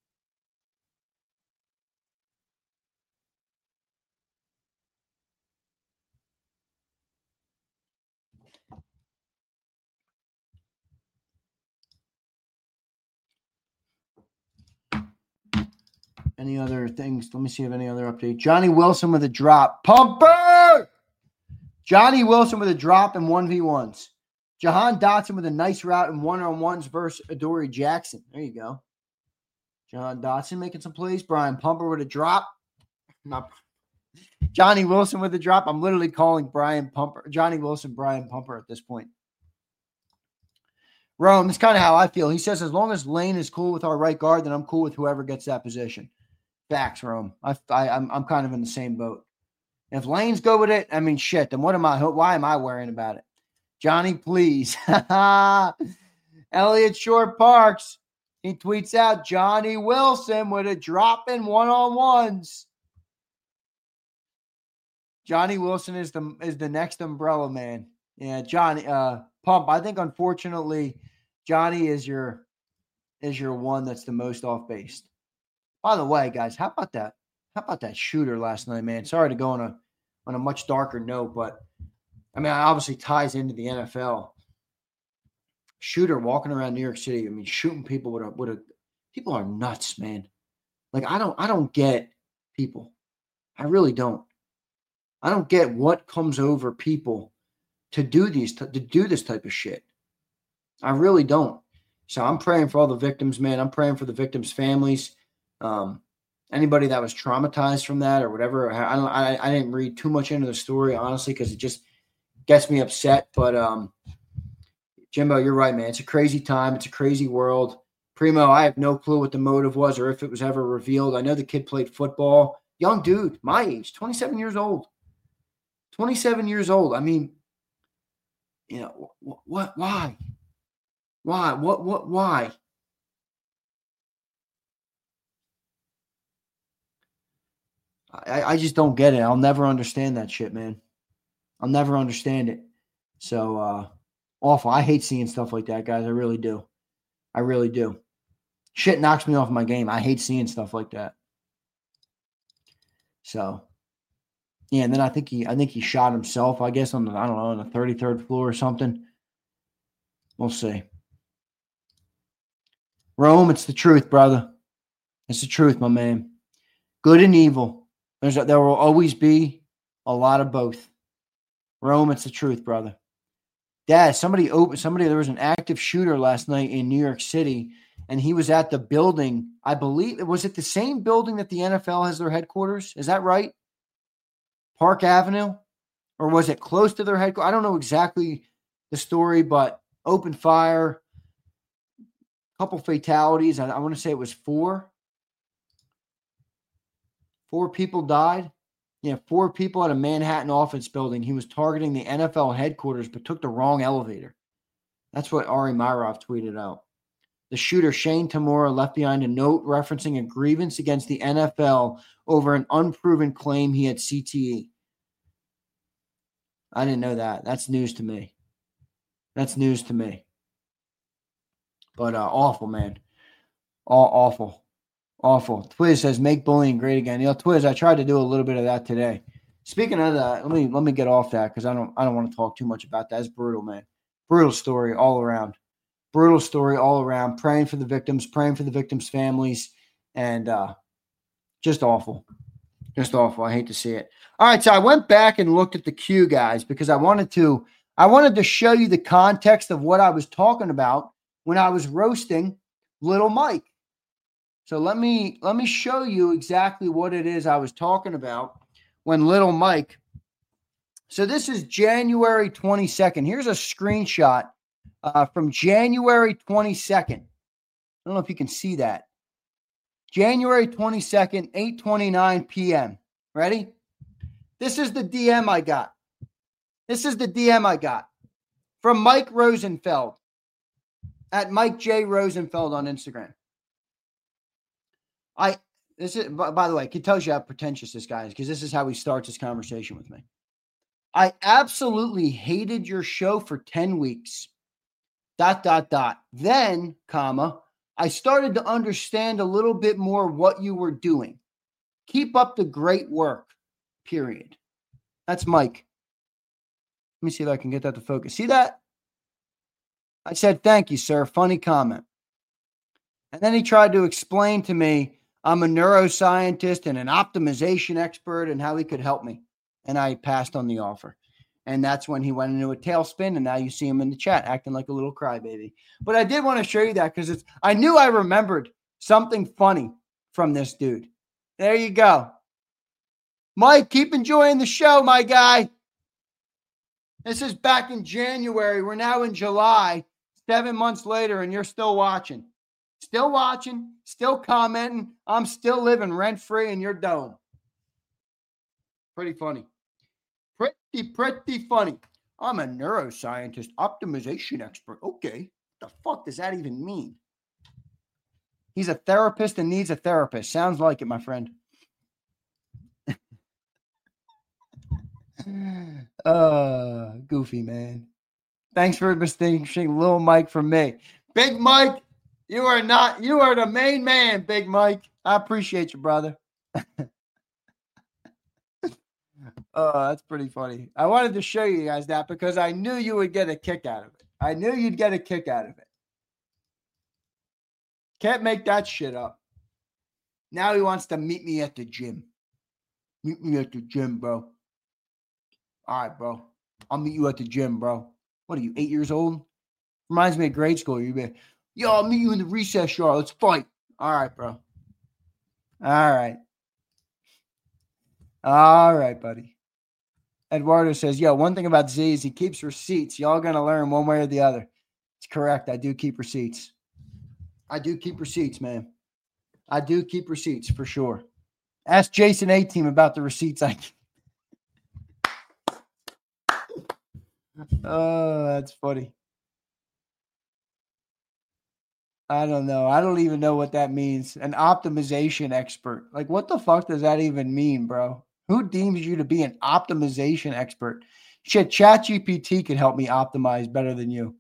Any other things? Let me see if any other update. Johnny Wilson with a drop. Pumper! Johnny Wilson with a drop in one v ones. Jahan Dotson with a nice route in one-on-ones versus Adoree Jackson. There you go. Jahan Dotson making some plays. Brian Pumper with a drop. Not Johnny Wilson with a drop. I'm literally calling Brian Pumper. Johnny Wilson, Brian Pumper at this point. Rome, that's kind of how I feel. He says, as long as Lane is cool with our right guard, then I'm cool with whoever gets that position. Facts, Rome. I, I, I'm I'm kind of in the same boat. If Lane's go with it, I mean, shit, then what am I, why am I worrying about it? Johnny, please. Elliot Short Parks, he tweets out, Johnny Wilson with a drop in one-on-ones. Johnny Wilson is the is the next umbrella man. Yeah, Johnny, uh, Pump, I think, unfortunately, Johnny is your is your one that's the most off base. By the way, guys, how about that? How about that shooter last night, man? Sorry to go on a on a much darker note, but I mean, it obviously ties into the N F L. Shooter walking around New York City. I mean, shooting people with a with a people are nuts, man. Like I don't I don't get people. I really don't. I don't get what comes over people to do these to do this type of shit. I really don't. So I'm praying for all the victims, man. I'm praying for the victims' families. Um, anybody that was traumatized from that or whatever. I don't. I, I didn't read too much into the story, honestly, because it just gets me upset. But um, Jimbo, you're right, man. It's a crazy time. It's a crazy world. Primo, I have no clue what the motive was or if it was ever revealed. I know the kid played football. Young dude, my age, twenty-seven years old. twenty-seven years old. I mean, you know, what, what why? Why? What, what, why? I, I just don't get it. I'll never understand that shit, man. I'll never understand it. So, uh, awful. I hate seeing stuff like that, guys. I really do. I really do. Shit knocks me off my game. I hate seeing stuff like that. So, yeah, and then I think he I think he shot himself, I guess, on the, I don't know, on the thirty-third floor or something. We'll see. Rome, it's the truth, brother. It's the truth, my man. Good and evil. There's a, there will always be a lot of both. Rome, it's the truth, brother. Dad, somebody opened somebody there was an active shooter last night in New York City, and he was at the building. I believe was it the same building that the N F L has their headquarters? Is that right? Park Avenue? Or was it close to their headquarters? I don't know exactly the story, but open fire, couple fatalities. I, I want to say it was four. Four people died. Yeah, four people at a Manhattan office building. He was targeting the N F L headquarters, but took the wrong elevator. That's what Ari Meirov tweeted out. The shooter, Shane Tamura, left behind a note referencing a grievance against the N F L over an unproven claim he had C T E. I didn't know that. That's news to me. That's news to me. But uh, awful, man. All awful. Awful. Twiz says, make bullying great again. You know, Twiz, I tried to do a little bit of that today. Speaking of that, let me let me get off that because I don't I don't want to talk too much about that. It's brutal, man. Brutal story all around. Brutal story all around. Praying for the victims, praying for the victims' families, and uh, just awful. Just awful. I hate to see it. All right, so I went back and looked at the queue, guys, because I wanted to I wanted to show you the context of what I was talking about when I was roasting Little Mike. So let me let me show you exactly what it is I was talking about when Little Mike. So this is January twenty-second. Here's a screenshot uh, from January twenty-second. I don't know if you can see that. January twenty-second, eight twenty-nine p.m. Ready? This is the D M I got. This is the D M I got from Mike Rosenfeld at Mike J. Rosenfeld on Instagram. I this is by, by the way, it tells you how pretentious this guy is because this is how he starts his conversation with me. I absolutely hated your show for ten weeks. Dot dot dot. Then, comma, I started to understand a little bit more what you were doing. Keep up the great work. Period. That's Mike. Let me see if I can get that to focus. See that? I said, thank you, sir. Funny comment. And then he tried to explain to me I'm a neuroscientist and an optimization expert and how he could help me. And I passed on the offer. And that's when he went into a tailspin. And now you see him in the chat acting like a little crybaby. But I did want to show you that because it's I knew I remembered something funny from this dude. There you go. Mike, keep enjoying the show, my guy. This is back in January. We're now in July, seven months later, and you're still watching. Still watching, still commenting. I'm still living rent-free in your dome. Pretty funny. Pretty, pretty funny. I'm a neuroscientist, optimization expert. Okay. What the fuck does that even mean? He's a therapist and needs a therapist. Sounds like it, my friend. uh, goofy, man. Thanks for distinguishing Little Mike from me. Big Mike. You are not, you are the main man, Big Mike. I appreciate you, brother. Oh, that's pretty funny. I wanted to show you guys that because I knew you would get a kick out of it. I knew you'd get a kick out of it. Can't make that shit up. Now he wants to meet me at the gym. Meet me at the gym, bro. All right, bro. I'll meet you at the gym, bro. What are you, eight years old? Reminds me of grade school. You'd be Yo, I'll meet you in the recess yard. Let's fight. All right, bro. All right. All right, buddy. Eduardo says, yo, one thing about Z is he keeps receipts. Y'all going to learn one way or the other. It's correct. I do keep receipts. I do keep receipts, man. I do keep receipts for sure. Ask Jason A-Team about the receipts I keep. Oh, that's funny. I don't know. I don't even know what that means. An optimization expert. Like, what the fuck does that even mean, bro? Who deems you to be an optimization expert? Shit, ChatGPT could help me optimize better than you.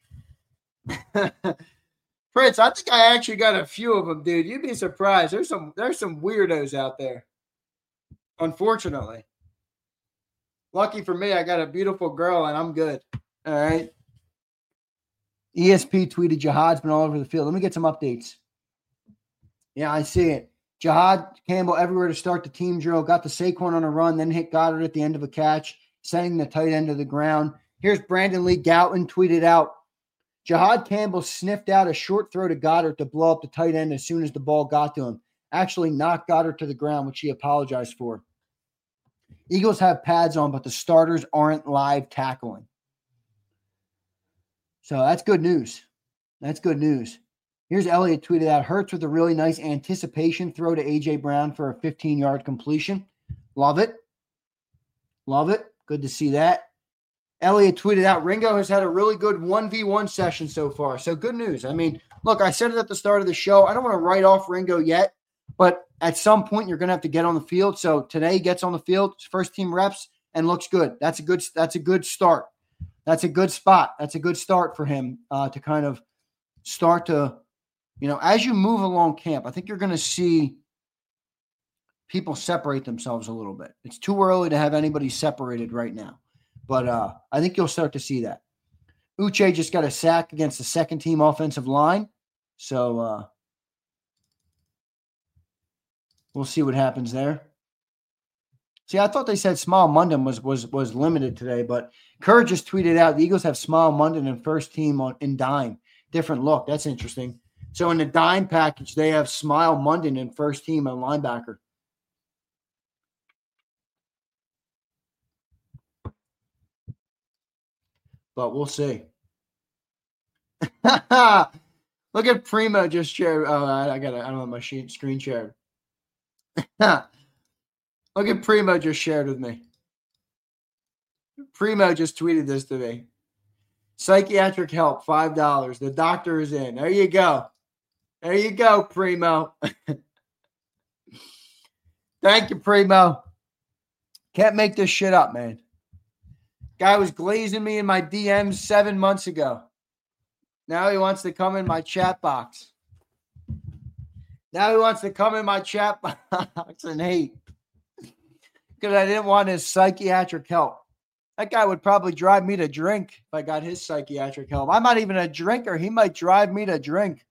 Prince, I think I actually got a few of them, dude. You'd be surprised. There's some there's some weirdos out there. Unfortunately. Lucky for me, I got a beautiful girl and I'm good. All right. E S P tweeted Jihad's been all over the field. Let me get some updates. Yeah, I see it. Jihad Campbell everywhere to start the team drill. Got the Saquon on a run, then hit Goddard at the end of a catch, sending the tight end to the ground. Here's Brandon Lee Gouton tweeted out. Jihad Campbell sniffed out a short throw to Goddard to blow up the tight end as soon as the ball got to him. Actually knocked Goddard to the ground, which he apologized for. Eagles have pads on, but the starters aren't live tackling. So that's good news. That's good news. Here's Elliott tweeted out, Hurts with a really nice anticipation throw to A J. Brown for a fifteen-yard completion. Love it. Love it. Good to see that. Elliott tweeted out, Ringo has had a really good one v one session so far. So good news. I mean, look, I said it at the start of the show. I don't want to write off Ringo yet, but at some point you're going to have to get on the field. So today he gets on the field, first team reps, and looks good. That's a good, that's a good start. That's a good spot. That's a good start for him uh, to kind of start to, you know, as you move along camp, I think you're going to see people separate themselves a little bit. It's too early to have anybody separated right now. But uh, I think you'll start to see that. Uche just got a sack against the second-team offensive line. So uh, we'll see what happens there. See, I thought they said Smile Munden was was was limited today, but Kerr just tweeted out the Eagles have Smile Munden in first team on in dime. Different look. That's interesting. So in the dime package, they have Smile Munden in first team on linebacker. But we'll see. Look at Primo just shared. Oh, I, I got it. I don't have my sheet, screen shared. Look at Primo just shared with me. Primo just tweeted this to me. Psychiatric help, five dollars. The doctor is in. There you go. There you go, Primo. Thank you, Primo. Can't make this shit up, man. Guy was glazing me in my D Ms seven months ago. Now he wants to come in my chat box. Now he wants to come in my chat box and hate. Because I didn't want his psychiatric help. That guy would probably drive me to drink if I got his psychiatric help. I'm not even a drinker. He might drive me to drink.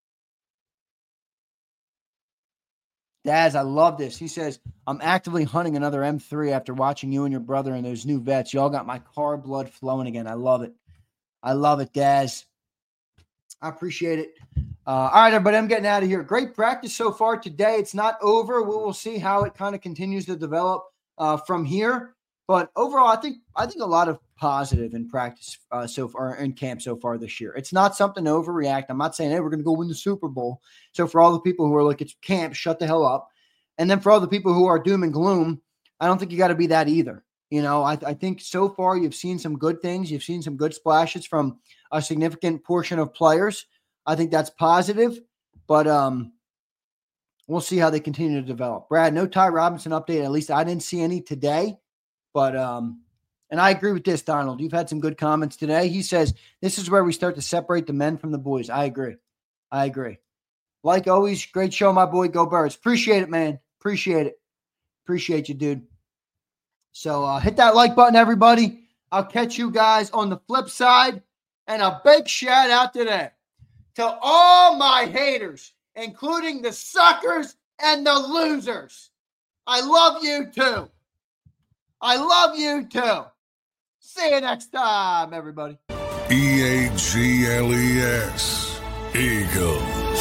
Daz, I love this. He says, I'm actively hunting another M three after watching you and your brother and those new vets. Y'all got my car blood flowing again. I love it. I love it, Daz. I appreciate it. Uh, all right, everybody, I'm getting out of here. Great practice so far today. It's not over. We will see how it kind of continues to develop uh, from here. But overall, I think I think a lot of positive in practice uh, so far in camp so far this year. It's not something to overreact. I'm not saying, hey, we're going to go win the Super Bowl. So for all the people who are like, it's camp, shut the hell up. And then for all the people who are doom and gloom, I don't think you got to be that either. You know, I, I think so far you've seen some good things. You've seen some good splashes from a significant portion of players. I think that's positive, but um, we'll see how they continue to develop. Brad, no Ty Robinson update. At least I didn't see any today. But, um, and I agree with this, Donald. You've had some good comments today. He says, this is where we start to separate the men from the boys. I agree. I agree. Like always, great show, my boy. Go Birds. Appreciate it, man. Appreciate it. Appreciate you, dude. So uh, hit that like button, everybody. I'll catch you guys on the flip side. And a big shout out today to all my haters, including the suckers and the losers. I love you too. I love you too. See you next time, everybody. E A G L E S, Eagles.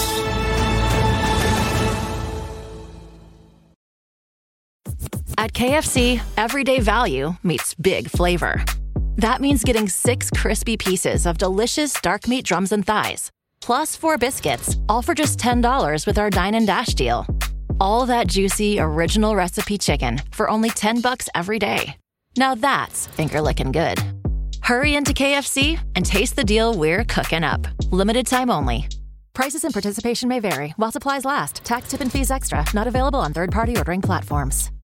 At K F C, everyday value meets big flavor. That means getting six crispy pieces of delicious dark meat drums and thighs, plus four biscuits, all for just ten dollars with our Dine and Dash deal. All that juicy, original recipe chicken for only ten bucks every day. Now that's finger-licking good. Hurry into K F C and taste the deal we're cooking up. Limited time only. Prices and participation may vary while supplies last. Tax, tip, and fees extra. Not available on third-party ordering platforms.